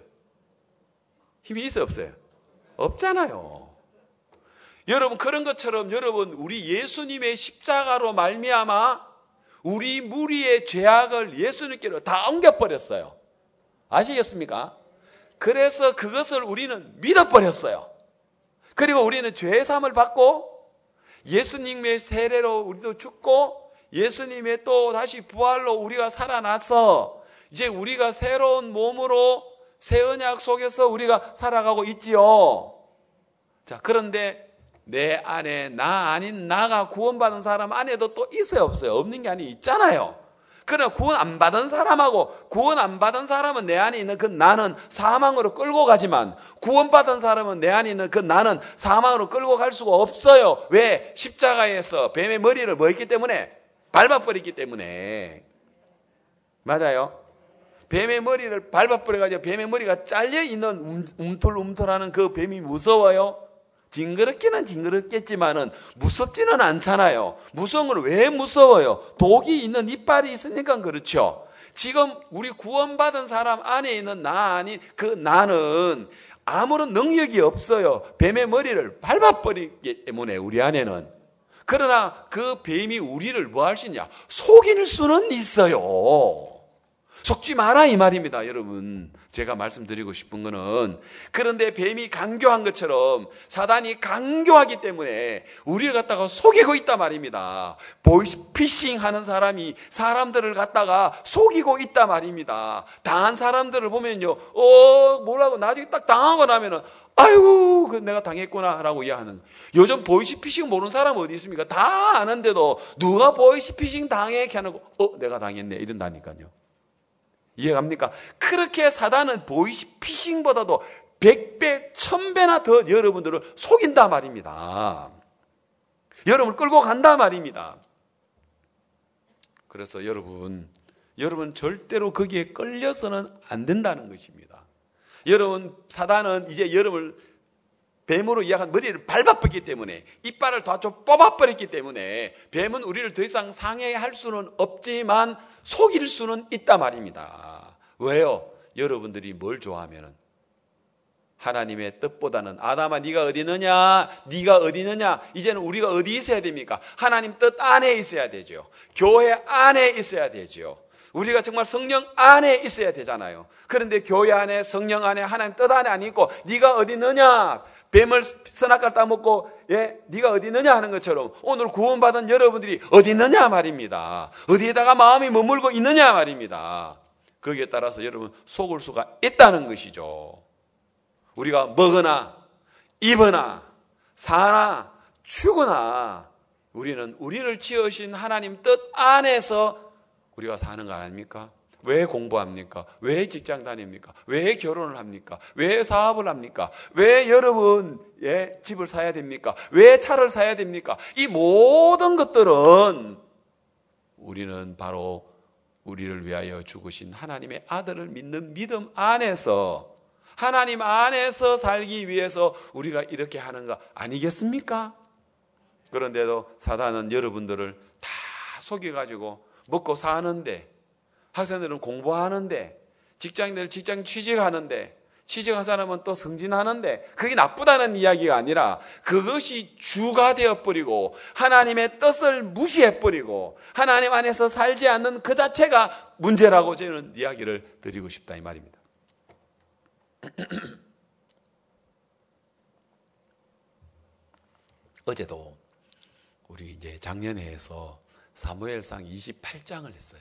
힘이 있어요, 없어요? 없잖아요. 여러분 그런 것처럼 여러분 우리 예수님의 십자가로 말미암아 우리 무리의 죄악을 예수님께로 다 옮겨버렸어요. 아시겠습니까? 그래서 그것을 우리는 믿어버렸어요. 그리고 우리는 죄사함을 받고 예수님의 세례로 우리도 죽고 예수님의 또 다시 부활로 우리가 살아나서 이제 우리가 새로운 몸으로 새 언약 속에서 우리가 살아가고 있지요. 자, 그런데 내 안에 나 아닌 나가 구원받은 사람 안에도 또 있어요, 없어요? 없는 게 아니고 있잖아요. 그러나 구원 안 받은 사람하고 구원 안 받은 사람은 내 안에 있는 그 나는 사망으로 끌고 가지만 구원받은 사람은 내 안에 있는 그 나는 사망으로 끌고 갈 수가 없어요. 왜? 십자가에서 뱀의 머리를 뭐 했기 때문에? 밟아버렸기 때문에. 맞아요. 뱀의 머리를 밟아버려가지고 뱀의 머리가 잘려있는 움틀움틀하는 그 뱀이 무서워요? 징그럽기는 징그럽겠지만은 무섭지는 않잖아요. 무서운 건 왜 무서워요? 독이 있는 이빨이 있으니까 그렇죠. 지금 우리 구원받은 사람 안에 있는 나 아닌 그 나는 아무런 능력이 없어요. 뱀의 머리를 밟아버리기 때문에 우리 안에는. 그러나 그 뱀이 우리를 뭐 할 수 있냐? 속일 수는 있어요. 속지 마라 이 말입니다, 여러분. 제가 말씀드리고 싶은 거는 그런데 뱀이 강교한 것처럼 사단이 강교하기 때문에 우리를 갖다가 속이고 있단 말입니다. 보이스피싱 하는 사람이 사람들을 갖다가 속이고 있단 말입니다. 당한 사람들을 보면요, 뭐라고 나중에 딱 당하고 나면은 아이고, 내가 당했구나 라고 이해하는. 요즘 보이스피싱 모르는 사람 어디 있습니까? 다 아는데도 누가 보이스피싱 당해? 이렇게 하는 거, 내가 당했네 이런다니까요. 이해갑니까? 그렇게 사단은 보이스피싱보다도 100배, 1000배나 더 여러분들을 속인단 말입니다. 여러분을 끌고 간단 말입니다. 그래서 여러분 절대로 거기에 끌려서는 안 된다는 것입니다. 여러분, 사단은 이제 여러분을 뱀으로 이야기한 머리를 밟아버렸기 때문에 이빨을 다 좀 뽑아버렸기 때문에 뱀은 우리를 더 이상 상해할 수는 없지만 속일 수는 있단 말입니다. 왜요? 여러분들이 뭘 좋아하면은 하나님의 뜻보다는 아담아 네가 어디 있느냐? 네가 어디 있느냐? 이제는 우리가 어디 있어야 됩니까? 하나님 뜻 안에 있어야 되죠. 교회 안에 있어야 되죠. 우리가 정말 성령 안에 있어야 되잖아요. 그런데 교회 안에 성령 안에 하나님 뜻 안에 안 있고 네가 어디 있느냐? 뱀을 선악과를 따먹고 네가 어디 있느냐 하는 것처럼 오늘 구원받은 여러분들이 어디 있느냐 말입니다. 어디에다가 마음이 머물고 있느냐 말입니다. 거기에 따라서 여러분 속을 수가 있다는 것이죠. 우리가 먹으나 입으나 사나 죽으나 우리는 우리를 지으신 하나님 뜻 안에서 우리가 사는 거 아닙니까? 왜 공부합니까? 왜 직장 다닙니까? 왜 결혼을 합니까? 왜 사업을 합니까? 왜 여러분 집을 사야 됩니까? 왜 차를 사야 됩니까? 이 모든 것들은 우리는 바로 우리를 위하여 죽으신 하나님의 아들을 믿는 믿음 안에서, 하나님 안에서 살기 위해서 우리가 이렇게 하는 거 아니겠습니까? 그런데도 사단은 여러분들을 다 속여가지고 먹고 사는데, 학생들은 공부하는데, 직장인들 직장 취직하는데, 취직한 사람은 또 승진하는데, 그게 나쁘다는 이야기가 아니라 그것이 주가 되어버리고 하나님의 뜻을 무시해버리고 하나님 안에서 살지 않는 그 자체가 문제라고 저는 이야기를 드리고 싶다 이 말입니다. 어제도 우리 이제 작년회에서 사무엘상 28장을 했어요.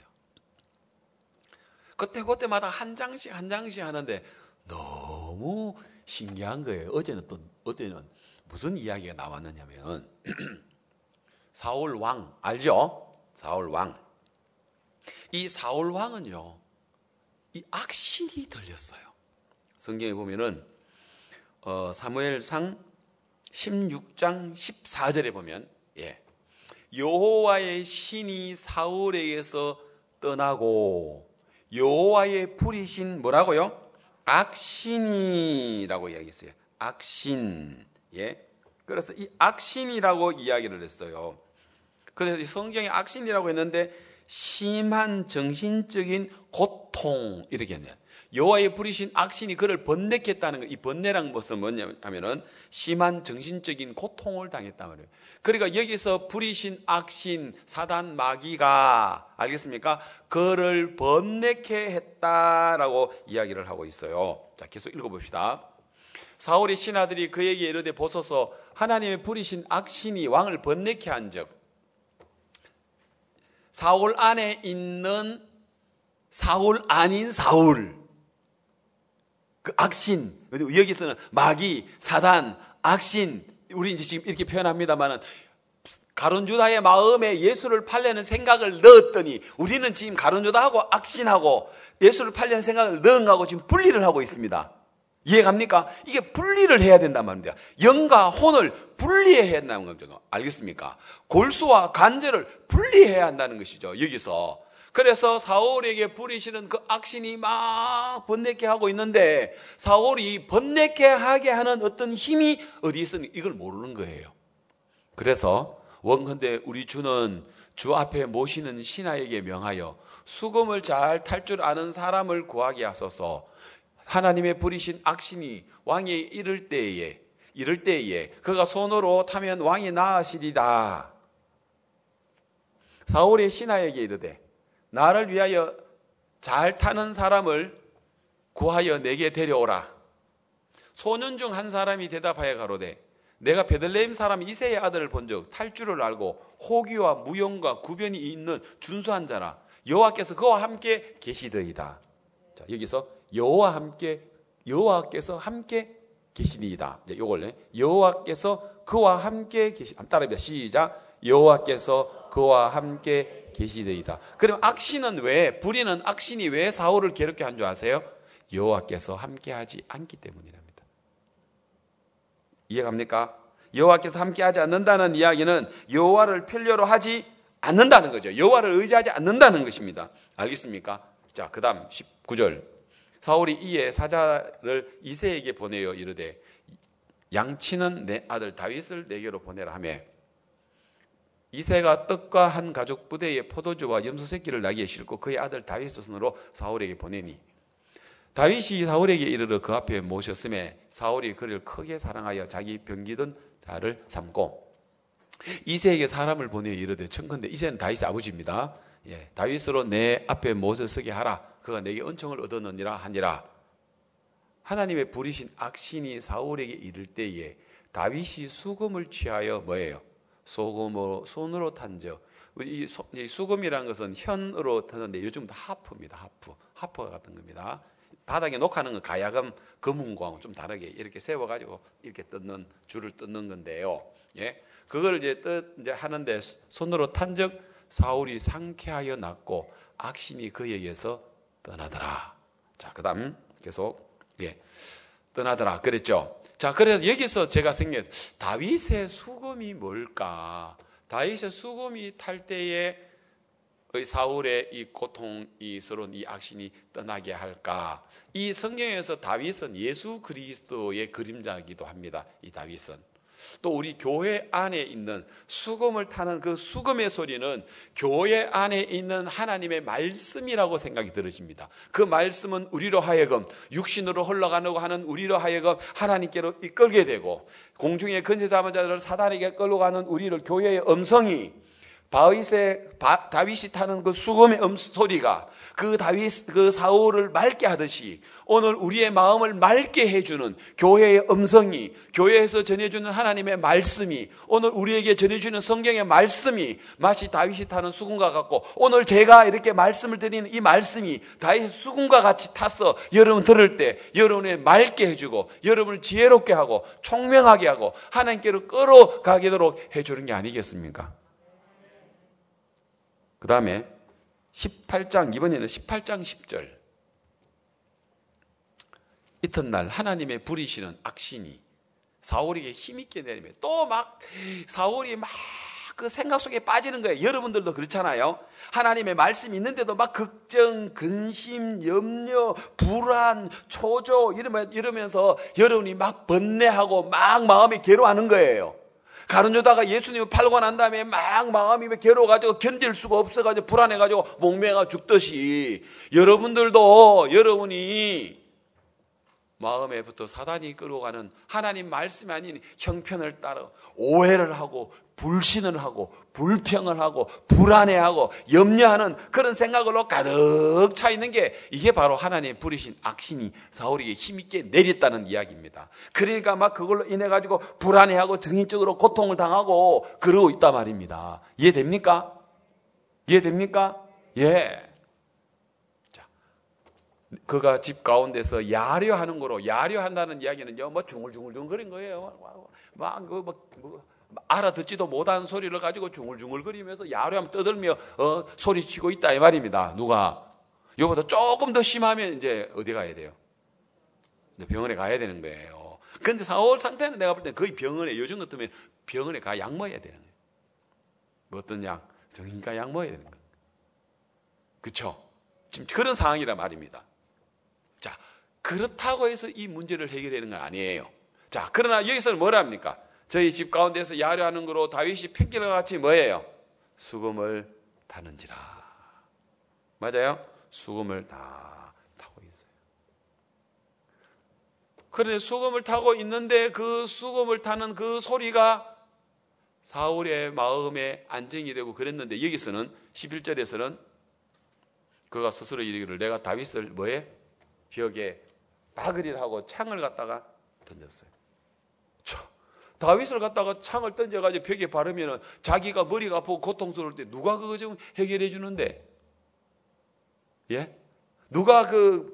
그때마다 한 장씩 하는데 너무 신기한 거예요. 어제는 무슨 이야기가 나왔느냐면 사울 왕 알죠? 사울 왕. 이 사울 왕은요, 이 악신이 들렸어요. 성경에 보면은 사무엘상 16장 14절에 보면 여호와의 신이 사울에게서 떠나고 여호와의 불이신 뭐라고요? 악신이라고 이야기했어요. 악신. 그래서 이 악신이라고 이야기를 했어요. 그래서 이 성경에 악신이라고 했는데 심한 정신적인 고통 이렇게 했네요. 여호와의 부리신 악신이 그를 번뇌했다는 거. 이 번뇌란 것은 뭐냐면은 심한 정신적인 고통을 당했단 말이에요. 그러니까 여기서 부리신 악신 사단 마귀가 알겠습니까? 그를 번뇌케 했다라고 이야기를 하고 있어요. 자, 계속 읽어봅시다. 사울의 신하들이 그에게 이르되 보소서 하나님의 부리신 악신이 왕을 번뇌케 한즉 사울 안에 있는 사울 아닌 사울 그 악신, 여기서는 마귀, 사단, 악신, 우리 이제 지금 이렇게 표현합니다만은 가룟 유다의 마음에 예수를 팔려는 생각을 넣었더니 우리는 지금 가룟 유다하고 악신하고 예수를 팔려는 생각을 넣은 거하고 지금 분리를 하고 있습니다. 이해갑니까? 이게 분리를 해야 된단 말입니다. 영과 혼을 분리해야 한다는 거죠. 알겠습니까? 골수와 관절을 분리해야 한다는 것이죠. 여기서. 그래서 사울에게 부리시는 그 악신이 막 번뇌케 하고 있는데 사울이 번뇌케 하게 하는 어떤 힘이 어디 있으니 이걸 모르는 거예요. 그래서 원컨대 우리 주는 주 앞에 모시는 신하에게 명하여 수금을 잘 탈 줄 아는 사람을 구하게 하소서. 하나님의 부리신 악신이 왕에 이를 때에 그가 손으로 타면 왕이 나으시리다. 사울의 신하에게 이르되 나를 위하여 잘 타는 사람을 구하여 내게 데려오라. 소년 중 한 사람이 대답하여 가로되 내가 베들레헴 사람 이새의 아들을 본즉 탈 줄을 알고 호기와 무용과 구변이 있는 준수한 자라. 여호와께서 그와 함께 계시더이다. 자, 여기서 여호와께서 함께 계시니이다. 이제 요걸 여호와께서 그와 함께 계시. 따라합니다. 시작. 여호와께서 그와 함께 계시더이다. 그럼 악신은 왜, 불의는 악신이 왜 사울을 괴롭게 한 줄 아세요? 여호와께서 함께하지 않기 때문이랍니다. 이해갑니까? 여호와께서 함께하지 않는다는 이야기는 여호와를 필요로 하지 않는다는 거죠. 여호와를 의지하지 않는다는 것입니다. 알겠습니까? 자, 그 다음 19절. 사울이 이에 사자를 이새에게 보내어 이르되 양치는 내 아들 다윗을 내게로 보내라 하며 이새가 떡과 한 가죽 부대에 포도주와 염소 새끼를 나귀에 싣고 그의 아들 다윗의 손으로 사울에게 보내니 다윗이 사울에게 이르러 그 앞에 모셨음에 사울이 그를 크게 사랑하여 자기 병기던 자를 삼고 이새에게 사람을 보내어 이르되 청컨대 이새는 다윗의 아버지입니다. 다윗으로 내 앞에 못을 서게 하라. 그가 내게 은총을 얻었느니라 하니라. 하나님의 부리신 악신이 사울에게 이를 때에 다윗이 수금을 취하여 뭐예요? 소금으로 손으로 탄적. 이 수금이라는 것은 현으로 타는데 요즘 하프입니다. 하프가 같은 겁니다. 바닥에 녹하는 건 가야금, 금은광 좀 다르게 이렇게 세워가지고 이렇게 뜯는 줄을 뜯는 건데요. 그걸 이제 하는데 손으로 탄적 사울이 상쾌하여 났고 악신이 그에게서 떠나더라. 자, 그다음 계속 떠나더라 그랬죠. 자, 그래서 여기서 제가 다윗의 수금이 뭘까? 다윗의 수금이 탈 때에 사울의 이 고통스러운 이 악신이 떠나게 할까? 이 성경에서 다윗은 예수 그리스도의 그림자이기도 합니다. 이 다윗은. 또 우리 교회 안에 있는 수금을 타는 그 수금의 소리는 교회 안에 있는 하나님의 말씀이라고 생각이 들어집니다. 그 말씀은 우리로 하여금 육신으로 흘러가려고 하는 우리로 하여금 하나님께로 이끌게 되고, 공중에 건세 잡은 자들을 사단에게 끌어가는 우리를 교회의 음성이 다윗이 타는 그 수금의 소리가 그 사울을 맑게 하듯이 오늘 우리의 마음을 맑게 해주는 교회의 음성이, 교회에서 전해주는 하나님의 말씀이, 오늘 우리에게 전해주는 성경의 말씀이 마치 다윗이 타는 수금과 같고, 오늘 제가 이렇게 말씀을 드리는 이 말씀이 다윗의 수금과 같이 타서 여러분 들을 때 여러분을 맑게 해주고 여러분을 지혜롭게 하고 총명하게 하고 하나님께로 끌어가게 도록 해주는 게 아니겠습니까? 그 다음에 18장, 이번에는 18장 10절. 이튿날 하나님의 부리시는 악신이 사울에게 힘있게 내리며, 또 막 사울이 막 그 생각 속에 빠지는 거예요. 여러분들도 그렇잖아요. 하나님의 말씀이 있는데도 막 걱정, 근심, 염려, 불안, 초조 이러면서 여러분이 막 번뇌하고 막 마음이 괴로워하는 거예요. 가룟유다가 예수님을 팔고 난 다음에 막 마음이 괴로워가지고 견딜 수가 없어가지고 불안해가지고 목매가 죽듯이, 여러분들도 여러분이 마음에부터 사단이 끌어가는 하나님 말씀이 아닌 형편을 따라 오해를 하고 불신을 하고 불평을 하고 불안해하고 염려하는 그런 생각으로 가득 차 있는 게, 이게 바로 하나님의 부리신 악신이 사울에게 힘있게 내렸다는 이야기입니다. 그러니까 막 그걸로 인해 가지고 불안해하고 정신적으로 고통을 당하고 그러고 있단 말입니다. 이해됩니까? 이해됩니까? 예. 그가 집 가운데서 야려하는 거로, 야려한다는 이야기는요, 뭐 중얼중얼거린 거예요. 알아듣지도 못한 소리를 가지고 중얼중얼거리면서 야려하면 떠들며 소리치고 있다 이 말입니다. 누가? 이거보다 조금 더 심하면 이제 어디 가야 돼요? 병원에 가야 되는 거예요. 그런데 사울 상태는 내가 볼 때는 거의 병원에, 요즘 같으면 병원에 가 약 먹어야 되는 거예요. 뭐 어떤 약? 정신과 약 먹어야 되는 거예요. 그렇죠? 지금 그런 상황이란 말입니다. 자, 그렇다고 해서 이 문제를 해결되는 건 아니에요. 자, 그러나 여기서는 뭐라 합니까? 저희 집 가운데서 야려하는 거로 다윗이 팽기와 같이 뭐예요? 수금을 타는지라. 맞아요? 수금을 다 타고 있어요. 그런데 수금을 타고 있는데 그 수금을 타는 그 소리가 사울의 마음에 안정이 되고 그랬는데, 여기서는 11절에서는 그가 스스로 이르기를 내가 다윗을 뭐에? 벽에 박으리라 하고 창을 갖다가 던졌어요. 다윗을 갖다가 창을 던져가지고 벽에 바르면 자기가 머리가 아프고 고통스러울 때 누가 그거 좀 해결해 주는데? 예? 누가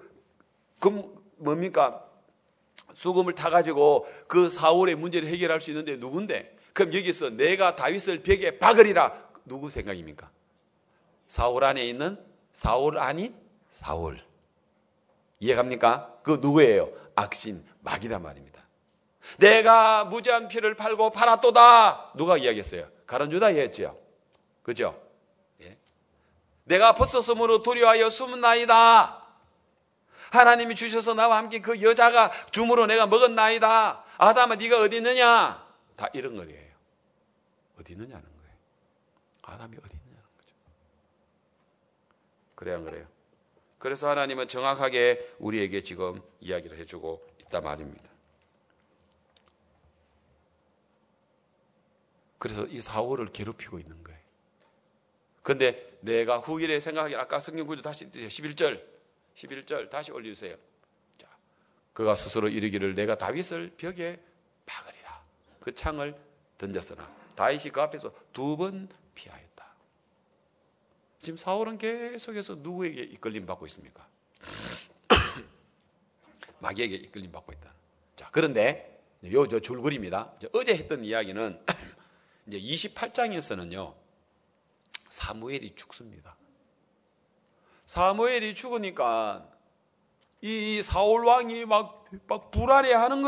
뭡니까? 수금을 타가지고 그 사울의 문제를 해결할 수 있는데 누군데? 그럼 여기서 내가 다윗을 벽에 박으리라, 누구 생각입니까? 사울 안에 있는 사울 아닌 사울. 이해갑니까? 그 누구예요? 악신, 마귀란 말입니다. 내가 무죄한 피를 팔고 팔았도다. 누가 이야기했어요? 가룟유다 했죠. 그죠? 예. 내가 벗었으므로 두려워하여 숨은나이다. 하나님이 주셔서 나와 함께 그 여자가 줌으로 내가 먹었나이다. 아담아 네가 어디 있느냐? 다 이런 거예요. 어디 있느냐는 거예요. 아담이 어디 있느냐는 거죠. 그래야 안 그래요? 그래서 하나님은 정확하게 우리에게 지금 이야기를 해주고 있단 말입니다. 그래서 이 사울을 괴롭히고 있는 거예요. 그런데 내가 후일에 생각하기에, 아까 성경 구절 다시 11절 다시 올려주세요. 자, 그가 스스로 이르기를 내가 다윗을 벽에 박으리라. 그 창을 던졌으나 다윗이 그 앞에서 2번 피하였다. 지금 사울은 계속해서 누구에게 이끌림 받고 있습니까? 마귀에게 이끌림 받고 있다. 자, 그런데 저 줄거리입니다. 어제 했던 이야기는 이제 28장에서는요, 사무엘이 죽습니다. 사무엘이 죽으니까 이 사울 왕이 막 불안해하는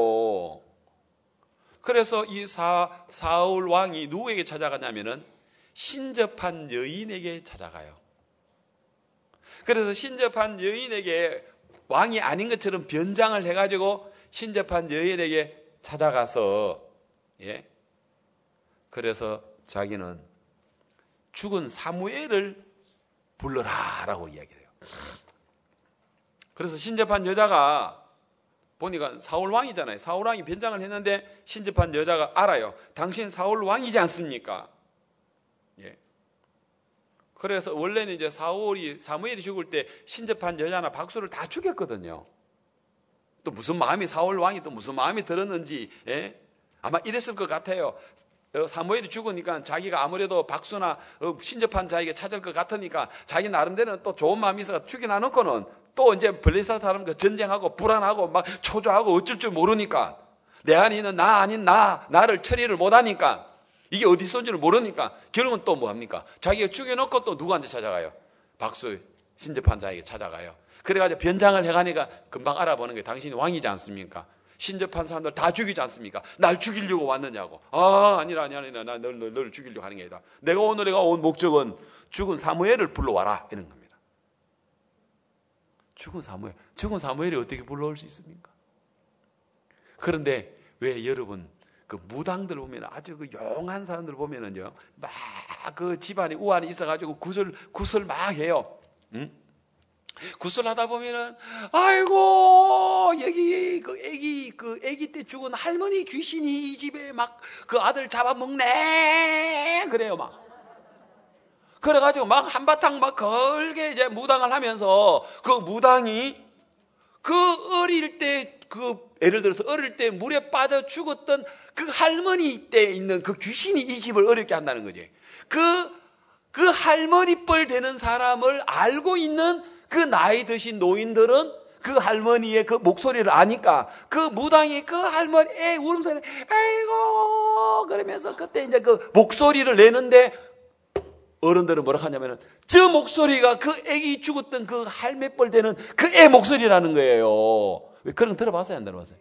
거예요. 그래서 이 사울 왕이 누구에게 찾아가냐면은 신접한 여인에게 찾아가요. 그래서 신접한 여인에게 왕이 아닌 것처럼 변장을 해가지고 신접한 여인에게 찾아가서 그래서 자기는 죽은 사무엘을 불러라라고 이야기를 해요. 그래서 신접한 여자가 보니까 사울 왕이잖아요. 사울 왕이 변장을 했는데 신접한 여자가 알아요. 당신 사울 왕이지 않습니까? 그래서 원래는 이제 사무엘이 죽을 때 신접한 여자나 박수를 다 죽였거든요. 또 무슨 마음이 사울 왕이 또 무슨 마음이 들었는지 아마 이랬을 것 같아요. 사무엘이 죽으니까 자기가 아무래도 박수나 신접한 자에게 찾을 것 같으니까 자기 나름대로는 또 좋은 마음이 있어서 죽여놔 놓고는 또 이제 블레셋 사람과 전쟁하고 불안하고 막 초조하고 어쩔 줄 모르니까 내 안에 있는 나 아닌 나를 처리를 못하니까 이게 어디 있었는지를 모르니까 결국은 또 뭐합니까? 자기가 죽여놓고 또 누구한테 찾아가요? 박수 신접한 자에게 찾아가요. 그래가지고 변장을 해가니까 금방 알아보는 게 당신이 왕이지 않습니까? 신접한 사람들 다 죽이지 않습니까? 날 죽이려고 왔느냐고. 아니라 나 너를 죽이려고 하는 게 아니다. 내가 온 목적은 죽은 사무엘을 불러와라 이런 겁니다. 죽은 사무엘이 어떻게 불러올 수 있습니까? 그런데 왜 여러분 그 무당들 보면 아주 그 용한 사람들 보면은요 막 그 집안에 우환이 있어가지고 구슬 막 해요. 구슬하다 보면은 아이고 여기 그 애기 때 죽은 할머니 귀신이 이 집에 막 그 아들 잡아먹네 그래요 막. 그래가지고 막 한바탕 막 걸게 이제 무당을 하면서 그 무당이 그 어릴 때 예를 들어서 어릴 때 물에 빠져 죽었던 그 할머니 때 있는 그 귀신이 이 집을 어렵게 한다는 거지. 그 할머니 뻘 되는 사람을 알고 있는 그 나이 드신 노인들은 그 할머니의 그 목소리를 아니까 그 무당이 그 할머니의 울음소리 아이고 그러면서 그때 이제 그 목소리를 내는데 어른들은 뭐라 하냐면은 저 목소리가 그 애기 죽었던 그 할매뻘 되는 그 애 목소리라는 거예요. 왜 그런 거 들어봤어요? 안 들어봤어요?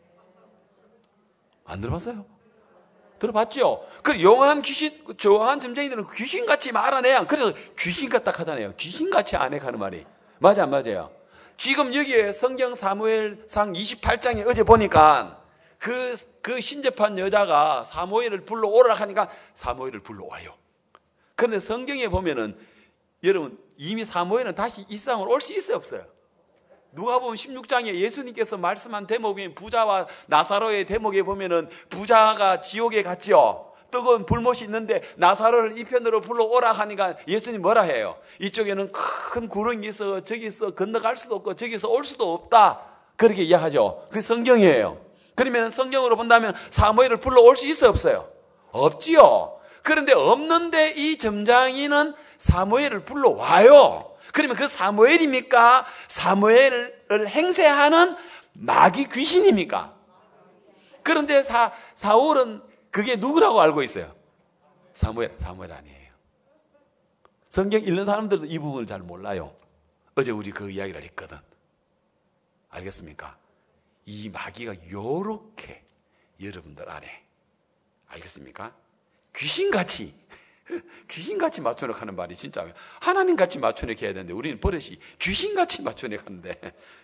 안 들어봤어요? 들어봤죠? 그 용한 점쟁이들은 귀신같이 말하네요. 그래서 귀신같다 하잖아요. 귀신같이 안 해 하는 말이. 맞아, 안 맞아요? 지금 여기에 성경 사무엘상 28장에 어제 보니까 그 신접한 여자가 사무엘을 불러오라 하니까 사무엘을 불러와요. 그런데 성경에 보면은 여러분 이미 사무엘은 다시 이 세상으로 올 수 있어요, 없어요? 누가복음 16장에 예수님께서 말씀한 대목이 부자와 나사로의 대목에 보면은 부자가 지옥에 갔지요. 뜨거운 불못이 있는데 나사로를 이 편으로 불러오라 하니까 예수님 뭐라 해요? 이쪽에는 큰 구렁이 있어 저기서 건너갈 수도 없고 저기서 올 수도 없다. 그렇게 이야기하죠. 그게 성경이에요. 그러면 성경으로 본다면 사무엘을 불러올 수 있어요, 없어요? 없지요. 그런데 없는데 이 점장이는 사무엘을 불러와요. 그러면 그 사무엘입니까? 사무엘을 행세하는 마귀 귀신입니까? 그런데 사울은 그게 누구라고 알고 있어요? 사무엘 아니에요. 성경 읽는 사람들도 이 부분을 잘 몰라요. 어제 우리 그 이야기를 했거든. 알겠습니까? 이 마귀가 요렇게 여러분들 안에 알겠습니까? 귀신같이 맞춰놓고 하는 말이 진짜 하나님같이 맞춰놓게 해야 되는데 우리는 버릇이 귀신같이 맞춰놓고 하는데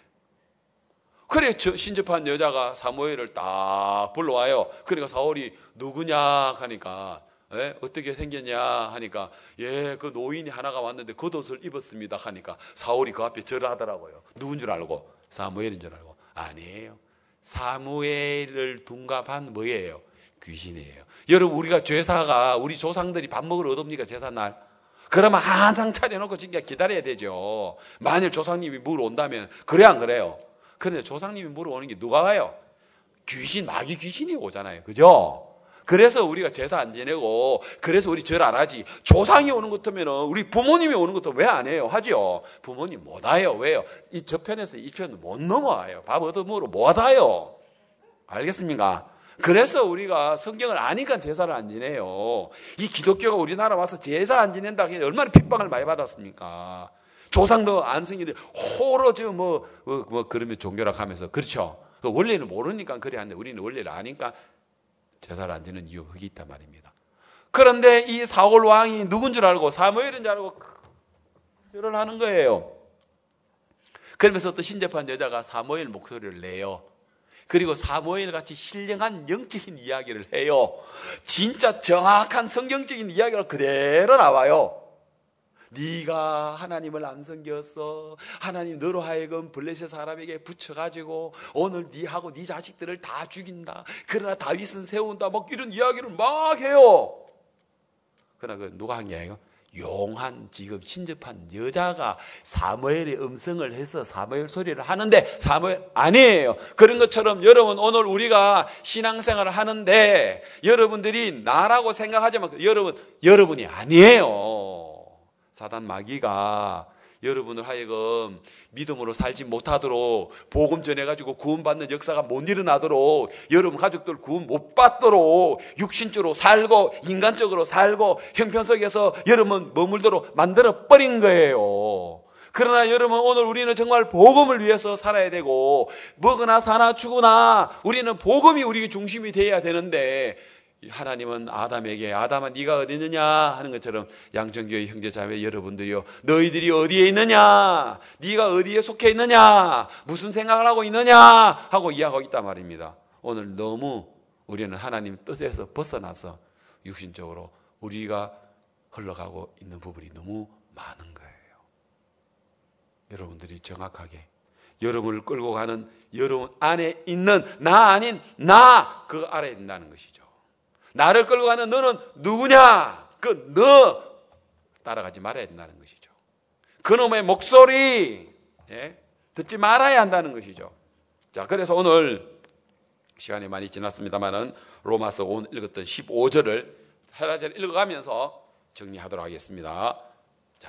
그래 신접한 여자가 사무엘을 딱 불러와요. 그러니까 사울이 누구냐 하니까 어떻게 생겼냐 하니까 그 노인이 하나가 왔는데 겉옷을 입었습니다 하니까 사울이 그 앞에 절을 하더라고요. 누군 줄 알고? 사무엘인 줄 알고. 아니에요. 사무엘을 둔갑한 뭐예요? 귀신이에요. 여러분 우리가 제사가 우리 조상들이 밥 먹으러 얻습니까? 제사날? 그러면 항상 차려놓고 진짜 기다려야 되죠. 만일 조상님이 물어온다면 그래 안 그래요? 그런데 조상님이 물어오는 게 누가 와요? 마귀 귀신이 오잖아요. 그죠? 그래서 우리가 제사 안 지내고 그래서 우리 절 안 하지. 조상이 오는 것 같으면 우리 부모님이 오는 것도 왜 안 해요? 하죠. 부모님 못 와요. 왜요? 이 저편에서 이 편 못 넘어와요. 밥 얻어 먹으러 못 와요. 알겠습니까? 그래서 우리가 성경을 아니까 제사를 안 지내요. 이 기독교가 우리나라 와서 제사 안 지낸다 해서 얼마나 핍박을 많이 받았습니까? 조상도 안 승인데 호로 지금 그러면 종교락 하면서 그렇죠. 원래는 모르니까 그래 하는데 우리는 원래를 아니까 제사를 안 지는 이유가 거기 있단 말입니다. 그런데 이 사울 왕이 누군 줄 알고 사무엘인 줄 알고 절을 하는 거예요. 그러면서 또 신접한 여자가 사무엘 목소리를 내요. 그리고 사무엘 같이 신령한 영적인 이야기를 해요. 진짜 정확한 성경적인 이야기가 그대로 나와요. 네가 하나님을 안 섬겼어. 하나님 너로 하여금 블레셋 사람에게 붙여가지고 오늘 네하고 네 자식들을 다 죽인다. 그러나 다윗은 세운다. 막 이런 이야기를 막 해요. 그러나 그 누가 한 게 아니에요. 용한 지금 신접한 여자가 사무엘의 음성을 해서 사무엘 소리를 하는데 사무엘 아니에요. 그런 것처럼 여러분 오늘 우리가 신앙생활을 하는데 여러분들이 나라고 생각하지만 여러분이 아니에요. 사단 마귀가 여러분을 하여금 믿음으로 살지 못하도록 복음 전해가지고 구원받는 역사가 못 일어나도록 여러분 가족들 구원 못 받도록 육신적으로 살고 인간적으로 살고 형편속에서 여러분 머물도록 만들어버린 거예요. 그러나 여러분 오늘 우리는 정말 복음을 위해서 살아야 되고 먹으나 사나 죽으나 우리는 복음이 우리 중심이 되어야 되는데 하나님은 아담에게 아담아 네가 어디 있느냐 하는 것처럼 양천교회 형제자매 여러분들이요 너희들이 어디에 있느냐 네가 어디에 속해 있느냐 무슨 생각을 하고 있느냐 하고 이야기하고 있단 말입니다. 오늘 너무 우리는 하나님 뜻에서 벗어나서 육신적으로 우리가 흘러가고 있는 부분이 너무 많은 거예요. 여러분들이 정확하게 여러분을 끌고 가는 여러분 안에 있는 나 아닌 나 그 아래에 있다는 것이죠. 나를 끌고 가는 너는 누구냐? 그 너 따라가지 말아야 된다는 것이죠. 그놈의 목소리 듣지 말아야 한다는 것이죠. 자, 그래서 오늘 시간이 많이 지났습니다만은 로마서 오늘 읽었던 15절을 하나절 읽어가면서 정리하도록 하겠습니다. 자,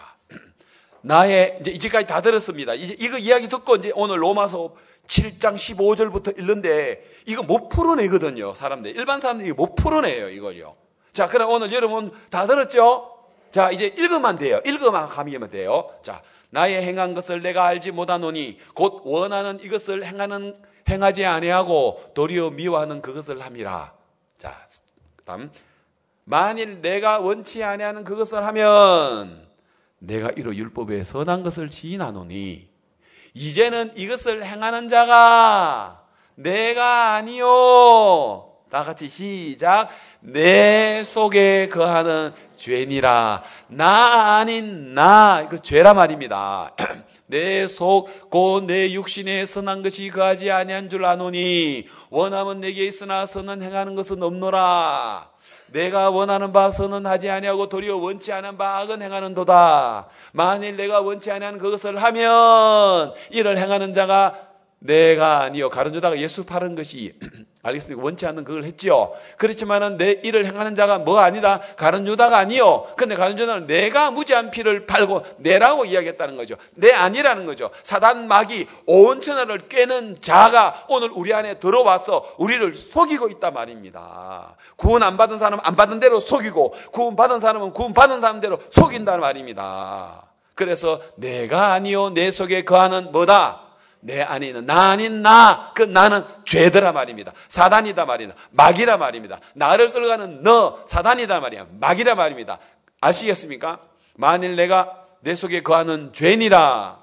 나의 이제 이제까지 다 들었습니다. 이거 이야기 듣고 이제 오늘 로마서 7장 15절부터 읽는데 이거 못 풀어내거든요. 사람들 일반 사람들이 못 풀어내요 이걸요. 자, 그럼 오늘 여러분 다 들었죠? 자, 이제 읽으면 돼요. 읽으면 감이면 돼요. 자, 나의 행한 것을 내가 알지 못하노니 곧 원하는 이것을 행하지 아니하고 도리어 미워하는 그것을 함이라. 자, 그다음 만일 내가 원치 아니하는 그것을 하면 내가 이로 율법에 선한 것을 지인하노니 이제는 이것을 행하는 자가 내가 아니요. 다 같이 시작. 내 속에 거하는 죄니라. 나 아닌 나. 그 죄라 말입니다. 내 속 곧 내 육신에 선한 것이 거하지 아니한 줄 아노니 원함은 내게 있으나 선은 행하는 것은 없노라. 내가 원하는 바 선은 하지 아니하고 도리어 원치 않은 바 악은 행하는도다. 만일 내가 원치 아니하는 그것을 하면 이를 행하는 자가 내가 아니요. 가룟유다가 예수 팔은 것이 알겠습니까? 원치 않는 그걸 했지요. 그렇지만은 내 일을 행하는 자가 뭐가 아니다. 가룟유다가 아니요. 근데 가룟유다는 내가 무지한 피를 팔고 내라고 이야기했다는 거죠. 내 아니라는 거죠. 사단 마귀 온 천하를 꿰는 자가 오늘 우리 안에 들어와서 우리를 속이고 있단 말입니다. 구원 안 받은 사람은 안 받은 대로 속이고 구원 받은 사람은 구원 받은 사람대로 속인다는 말입니다. 그래서 내가 아니요. 내 속에 거하는 뭐다? 내 안에 있는 나 아닌 나, 그 나는 죄더라 말입니다. 사단이다 말입니다. 마귀라 말입니다. 나를 끌어가는 너, 사단이다 말이야. 마귀라 말입니다. 아시겠습니까? 만일 내가 내 속에 거하는 죄니라.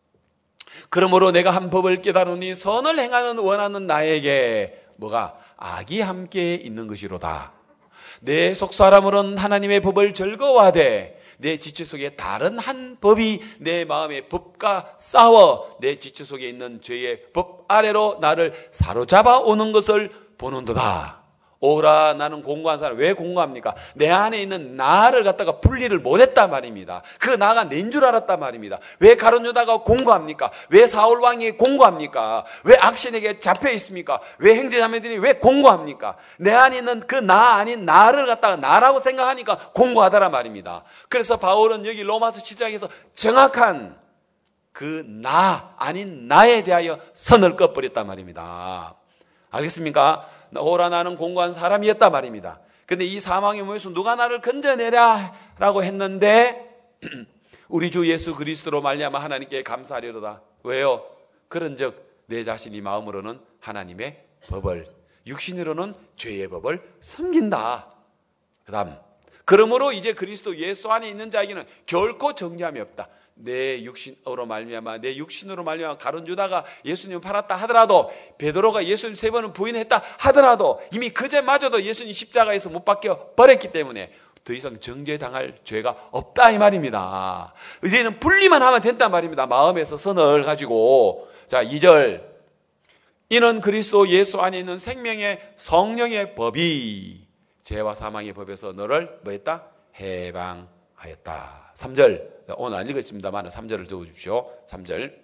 그러므로 내가 한 법을 깨달으니 선을 행하는 원하는 나에게 뭐가? 악이 함께 있는 것이로다. 내 속사람으로는 하나님의 법을 즐거워하되 내 지체 속에 다른 한 법이 내 마음의 법과 싸워 내 지체 속에 있는 죄의 법 아래로 나를 사로잡아 오는 것을 보는도다. 오라 나는 공고한 사람. 왜 공고합니까? 내 안에 있는 나를 갖다가 분리를 못했단 말입니다. 그 나가 낸 줄 알았단 말입니다. 왜 가룟유다가 공고합니까? 왜 사울왕이 공고합니까? 왜 악신에게 잡혀 있습니까? 왜 형제자매들이 왜 공고합니까? 내 안에 있는 그 나 아닌 나를 갖다가 나라고 생각하니까 공고하더란 말입니다. 그래서 바울은 여기 로마서 7장에서 정확한 그 나 아닌 나에 대하여 선을 꺼버렸단 말입니다. 알겠습니까? 오라 나는 공고한 사람이었단 말입니다. 근데 이 사망의 몸에서 누가 나를 건져내랴 라고 했는데 우리 주 예수 그리스도로 말미암아 하나님께 감사하리로다. 왜요? 그런즉 내 자신이 마음으로는 하나님의 법을 육신으로는 죄의 법을 섬긴다. 그 다음 그러므로 이제 그리스도 예수 안에 있는 자에게는 결코 정죄함이 없다. 내 육신으로 말미암아 가룟 유다가 예수님을 팔았다 하더라도, 베드로가 예수님 3번은 부인했다 하더라도 이미 그제마저도 예수님 십자가에서 못 박혀 버렸기 때문에 더 이상 정죄당할 죄가 없다 이 말입니다. 이제는 분리만 하면 된단 말입니다. 마음에서 선을 가지고. 자, 2절. 이는 그리스도 예수 안에 있는 생명의 성령의 법이 죄와 사망의 법에서 너를 뭐했다? 해방하였다. 3절. 오늘 안 읽었습니다만 3절을 적어주십시오. 3절.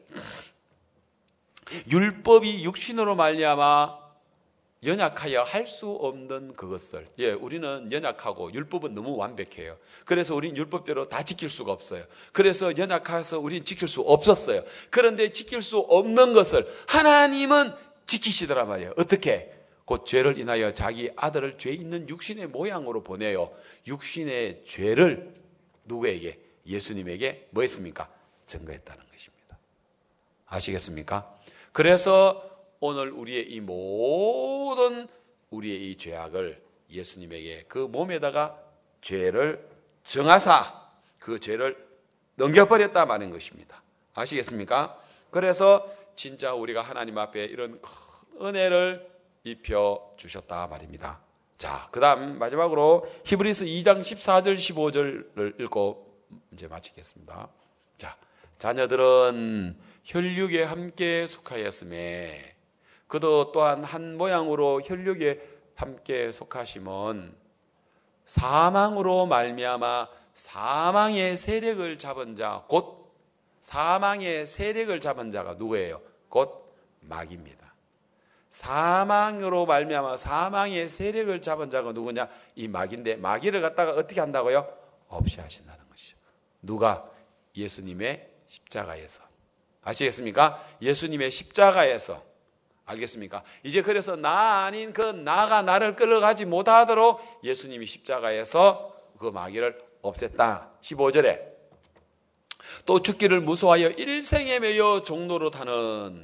율법이 육신으로 말미암아 연약하여 할 수 없는 그것을. 우리는 연약하고 율법은 너무 완벽해요. 그래서 우린 율법대로 다 지킬 수가 없어요. 그래서 연약해서 우린 지킬 수 없었어요. 그런데 지킬 수 없는 것을 하나님은 지키시더란 말이에요. 어떻게? 곧 죄를 인하여 자기 아들을 죄 있는 육신의 모양으로 보내요. 육신의 죄를 누구에게? 예수님에게 뭐 했습니까? 증거했다는 것입니다. 아시겠습니까? 그래서 오늘 우리의 이 모든 우리의 이 죄악을 예수님에게 그 몸에다가 죄를 정하사 그 죄를 넘겨버렸다 말인 것입니다. 아시겠습니까? 그래서 진짜 우리가 하나님 앞에 이런 큰 은혜를 입혀 주셨다 말입니다. 자, 그 다음 마지막으로 히브리서 2장 14절 15절을 읽고 이제 마치겠습니다. 자, 자녀들은 혈육에 함께 속하였음에 그도 또한 한 모양으로 혈육에 함께 속하심은 사망으로 말미암아 사망의 세력을 잡은 자, 곧 사망의 세력을 잡은 자가 누구예요? 곧 마귀입니다. 사망으로 말미암아 사망의 세력을 잡은 자가 누구냐? 이 마귀인데, 마귀를 갖다가 어떻게 한다고요? 없이 하신다는 것이죠. 누가? 예수님의 십자가에서. 아시겠습니까? 예수님의 십자가에서. 알겠습니까? 이제 그래서 나 아닌 그 나가 나를 끌어가지 못하도록 예수님이 십자가에서 그 마귀를 없앴다. 15절에 또 죽기를 무서워하여 일생에 매여 종로로 타는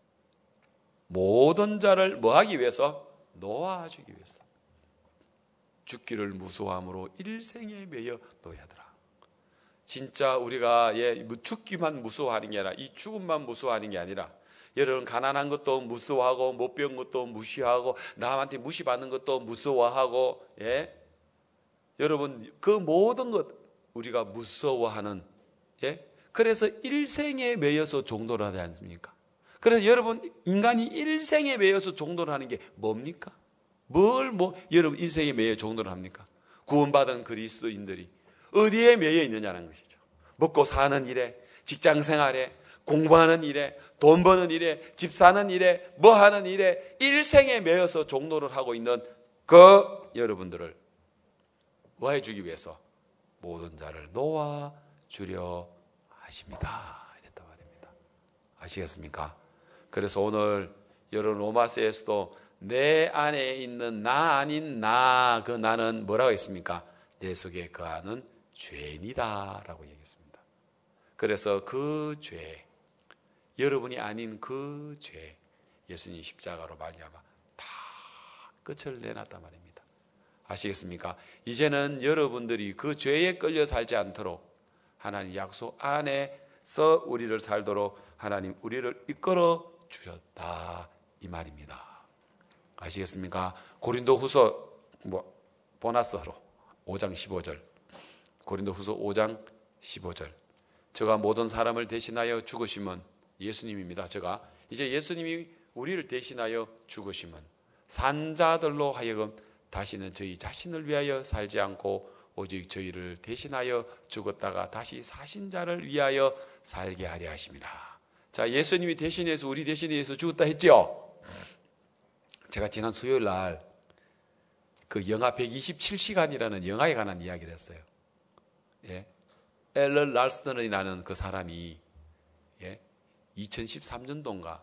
모든 자를 뭐하기 위해서? 놓아주기 위해서. 죽기를 무서워함으로 일생에 매여 놓아야더라. 진짜 우리가 죽기만 무서워하는 게 아니라 이 죽음만 무서워하는 게 아니라 여러분 가난한 것도 무서워하고 못 배운 것도 무시하고 남한테 무시받는 것도 무서워하고 여러분 그 모든 것 우리가 무서워하는 그래서 일생에 매여서 종도를 하지 않습니까? 그래서 여러분 인간이 일생에 매여서 종도를 하는 게 뭡니까? 여러분 일생에 매여 종도를 합니까? 구원받은 그리스도인들이 어디에 매여 있느냐는 것이죠. 먹고 사는 일에, 직장 생활에, 공부하는 일에, 돈 버는 일에, 집 사는 일에, 뭐 하는 일에 일생에 매여서 종로를 하고 있는 그 여러분들을 뭐 해주기 위해서 모든 자를 놓아주려 하십니다. 이랬단 말입니다. 아시겠습니까? 그래서 오늘 여러분 로마서에서도 내 안에 있는 나 아닌 나, 그 나는 뭐라고 했습니까? 내 속에 거하는 죄인이다 라고 얘기했습니다. 그래서 그 죄, 여러분이 아닌 그 죄, 예수님 십자가로 말미암아 다 끝을 내놨단 말입니다. 아시겠습니까? 이제는 여러분들이 그 죄에 끌려 살지 않도록 하나님 약속 안에서 우리를 살도록 하나님 우리를 이끌어 주셨다 이 말입니다. 아시겠습니까? 고린도후서 보너스로 5장 15절. 고린도후서 5장 15절. 저가 모든 사람을 대신하여 죽으심은 예수님입니다. 저가 이제 예수님이 우리를 대신하여 죽으심은 산자들로 하여금 다시는 저희 자신을 위하여 살지 않고 오직 저희를 대신하여 죽었다가 다시 사신 자를 위하여 살게 하려 하심이라. 자, 예수님이 대신해서 우리 대신해서 죽었다 했죠. 제가 지난 수요일 날 그 영하 127시간이라는 영화에 관한 이야기를 했어요. 앨런 랄스턴이라는 그 사람이 2013년도인가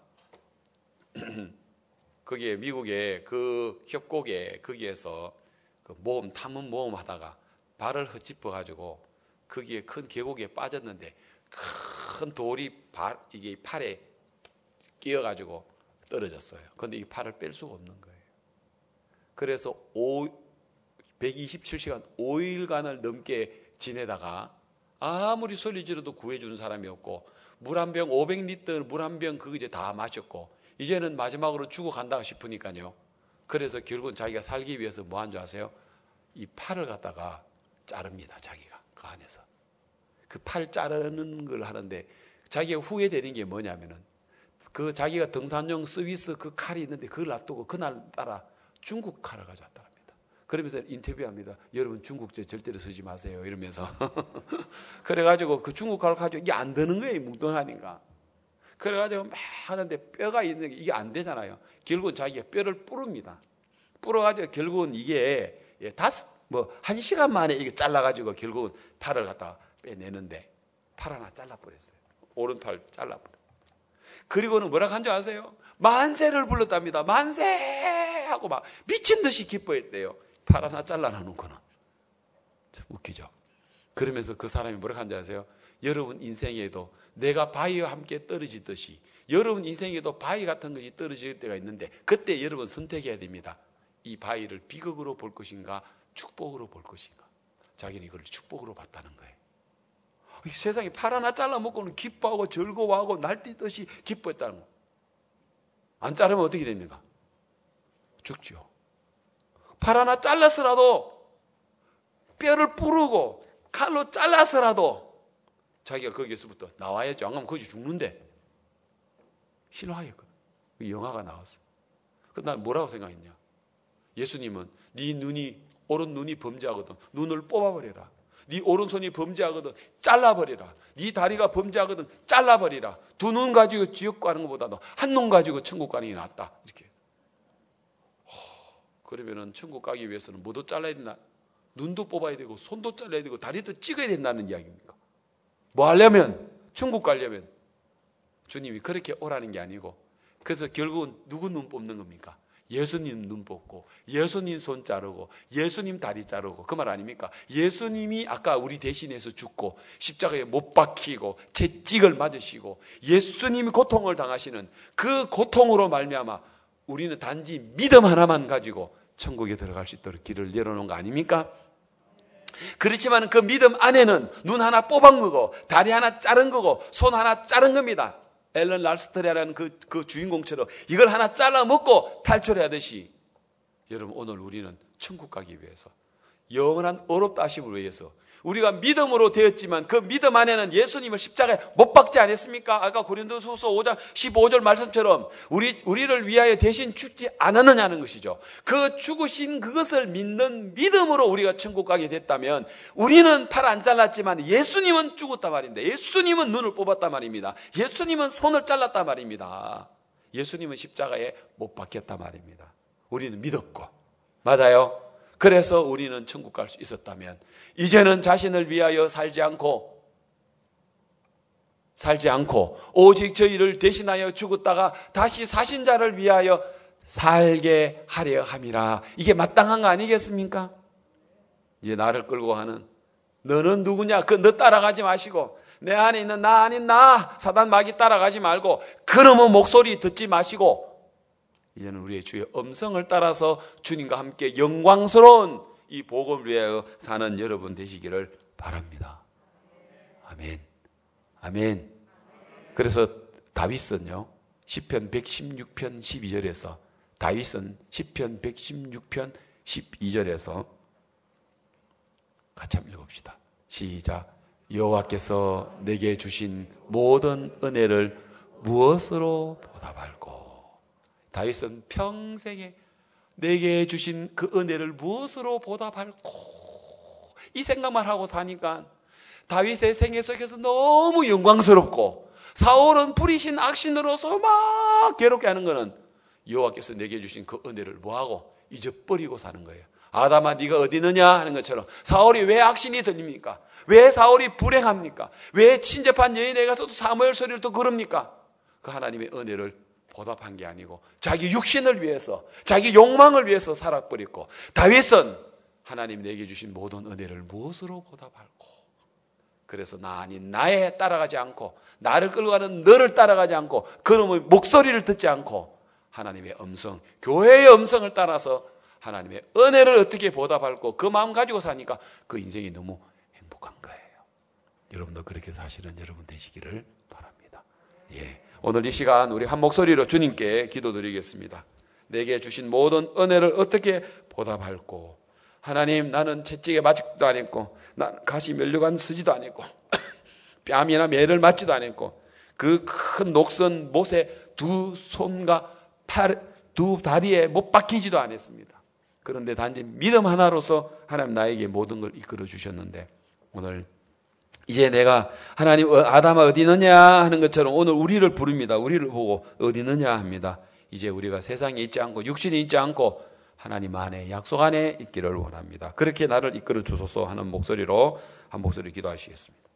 거기에 미국의 그 협곡에 거기에서 그 탐험 모험 하다가 발을 헛짚어 가지고 거기에 큰 계곡에 빠졌는데 큰 돌이 이게 팔에 끼어 가지고 떨어졌어요. 그런데 이 팔을 뺄 수가 없는 거예요. 그래서 127시간 5일간을 넘게 지내다가 아무리 소리 지르도 구해주는 사람이 없고 물 한 병 500리터 물 한 병 그거 이제 다 마셨고 이제는 마지막으로 죽어간다 싶으니까요. 그래서 결국은 자기가 살기 위해서 뭐 한 줄 아세요? 이 팔을 갖다가 자릅니다. 자기가 그 안에서 그 팔 자르는 걸 하는데 자기가 후회되는 게 뭐냐면은 그 자기가 등산용 스위스 그 칼이 있는데 그걸 놔두고 그날따라 중국 칼을 가져왔답니다. 그러면서 인터뷰합니다. 여러분 중국제 절대로 쓰지 마세요 이러면서 그래가지고 그 중국 칼을 가지고 이게 안 되는 거예요. 뭉뚱하니까. 그래가지고 막 하는데 뼈가 있는 게 이게 안 되잖아요. 결국은 자기가 뼈를 뿌릅니다. 뿌려가지고 결국은 이게 한 시간 만에 이게 잘라가지고 결국은 팔을 갖다 빼내는데 팔 하나 잘라버렸어요. 오른팔 잘라버렸어요. 그리고는 뭐라고 한 줄 아세요? 만세를 불렀답니다. 만세! 하고 막 미친 듯이 기뻐했대요. 팔 하나 잘라놔놓고는. 참 웃기죠? 그러면서 그 사람이 뭐라고 한 줄 아세요? 여러분 인생에도 내가 바위와 함께 떨어지듯이 여러분 인생에도 바위 같은 것이 떨어질 때가 있는데 그때 여러분 선택해야 됩니다. 이 바위를 비극으로 볼 것인가 축복으로 볼 것인가. 자기는 이걸 축복으로 봤다는 거예요. 이 세상에 팔 하나 잘라먹고는 기뻐하고 즐거워하고 날뛰듯이 기뻐했다는 거예요. 안 자르면 어떻게 됩니까? 죽죠. 팔 하나 잘라서라도 뼈를 뿌르고 칼로 잘라서라도 자기가 거기에서부터 나와야죠. 안 가면 거기서 죽는데. 신화였거든. 그 영화가 나왔어. 난 뭐라고 생각했냐? 예수님은 네 눈이 오른 눈이 범죄하거든. 눈을 뽑아버려라. 네 오른손이 범죄하거든. 잘라버리라. 네 다리가 범죄하거든. 잘라버리라. 두 눈 가지고 지옥 가는 것보다도 한 눈 가지고 천국 가는 게 낫다. 이렇게. 그러면은 천국 가기 위해서는 뭐도 잘라야 된다. 눈도 뽑아야 되고 손도 잘라야 되고 다리도 찍어야 된다는 이야기입니까? 뭐 하려면 천국 가려면 주님이 그렇게 오라는 게 아니고 그래서 결국은 누구 눈 뽑는 겁니까? 예수님 눈 뽑고 예수님 손 자르고 예수님 다리 자르고 그 말 아닙니까? 예수님이 아까 우리 대신해서 죽고 십자가에 못 박히고 채찍을 맞으시고 예수님이 고통을 당하시는 그 고통으로 말미암아 우리는 단지 믿음 하나만 가지고 천국에 들어갈 수 있도록 길을 열어놓은 거 아닙니까? 그렇지만 그 믿음 안에는 눈 하나 뽑은 거고 다리 하나 자른 거고 손 하나 자른 겁니다. 앨런 랄스터리라는 그 주인공처럼 이걸 하나 잘라 먹고 탈출하듯이 여러분 오늘 우리는 천국 가기 위해서 영원한 어렵다 하심을 위해서 우리가 믿음으로 되었지만 그 믿음 안에는 예수님을 십자가에 못 박지 않았습니까? 아까 고린도후서 5장 15절 말씀처럼 우리를 위하여 대신 죽지 않았느냐는 것이죠. 그 죽으신 그것을 믿는 믿음으로 우리가 천국 가게 됐다면 우리는 팔 안 잘랐지만 예수님은 죽었단 말입니다. 예수님은 눈을 뽑았단 말입니다. 예수님은 손을 잘랐단 말입니다. 예수님은 십자가에 못 박혔단 말입니다. 우리는 믿었고 맞아요. 그래서 우리는 천국 갈 수 있었다면 이제는 자신을 위하여 살지 않고 오직 저희를 대신하여 죽었다가 다시 사신 자를 위하여 살게 하려 함이라. 이게 마땅한 거 아니겠습니까? 이제 나를 끌고 가는 너는 누구냐? 너 따라가지 마시고 내 안에 있는 나 아닌 나 사단 마귀 따라가지 말고 그놈의 목소리 듣지 마시고 이제는 우리의 주의 음성을 따라서 주님과 함께 영광스러운 이 복음을 위하여 사는 여러분 되시기를 바랍니다. 아멘. 아멘. 그래서 다윗은요, 시편 116편 12절에서 다윗은 시편 116편 12절에서 같이 한번 읽읍시다. 시작. 여호와께서 내게 주신 모든 은혜를 무엇으로 보답할꼬? 다윗은 평생에 내게 주신 그 은혜를 무엇으로 보답할꼬? 이 생각만 하고 사니까 다윗의 생애 속에서 너무 영광스럽고 사울은 불의신 악신으로서 막 괴롭게 하는 것은 여호와께서 내게 주신 그 은혜를 뭐하고 잊어버리고 사는 거예요. 아담아 네가 어디 있느냐 하는 것처럼 사울이 왜 악신이 들립니까? 왜 사울이 불행합니까? 왜 친접한 여인에 가서도 사무엘 소리를 또 그럽니까? 그 하나님의 은혜를 보답한 게 아니고 자기 육신을 위해서 자기 욕망을 위해서 살아버렸고 다윗은 하나님 내게 주신 모든 은혜를 무엇으로 보답할꼬? 그래서 나 아닌 나에 따라가지 않고 나를 끌고 가는 너를 따라가지 않고 그놈의 목소리를 듣지 않고 하나님의 음성, 교회의 음성을 따라서 하나님의 은혜를 어떻게 보답할고 그 마음 가지고 사니까 그 인생이 너무 행복한 거예요. 여러분도 그렇게 사시는 여러분 되시기를 바랍니다. 예, 오늘 이 시간 우리 한 목소리로 주님께 기도드리겠습니다. 내게 주신 모든 은혜를 어떻게 보답할고, 하나님, 나는 채찍에 맞지도 않았고, 난 가시 면류관 쓰지도 않았고, 뺨이나 매를 맞지도 않았고, 그 큰 녹슨 못에 두 손과 두 다리에 못 박히지도 않았습니다. 그런데 단지 믿음 하나로서 하나님 나에게 모든 걸 이끌어 주셨는데, 오늘 이제 내가 하나님 아담아 어디 있느냐 하는 것처럼 오늘 우리를 부릅니다. 우리를 보고 어디 있느냐 합니다. 이제 우리가 세상에 있지 않고 육신에 있지 않고 하나님 안에 약속 안에 있기를 원합니다. 그렇게 나를 이끌어 주소서 하는 목소리로 한 목소리 기도하시겠습니다.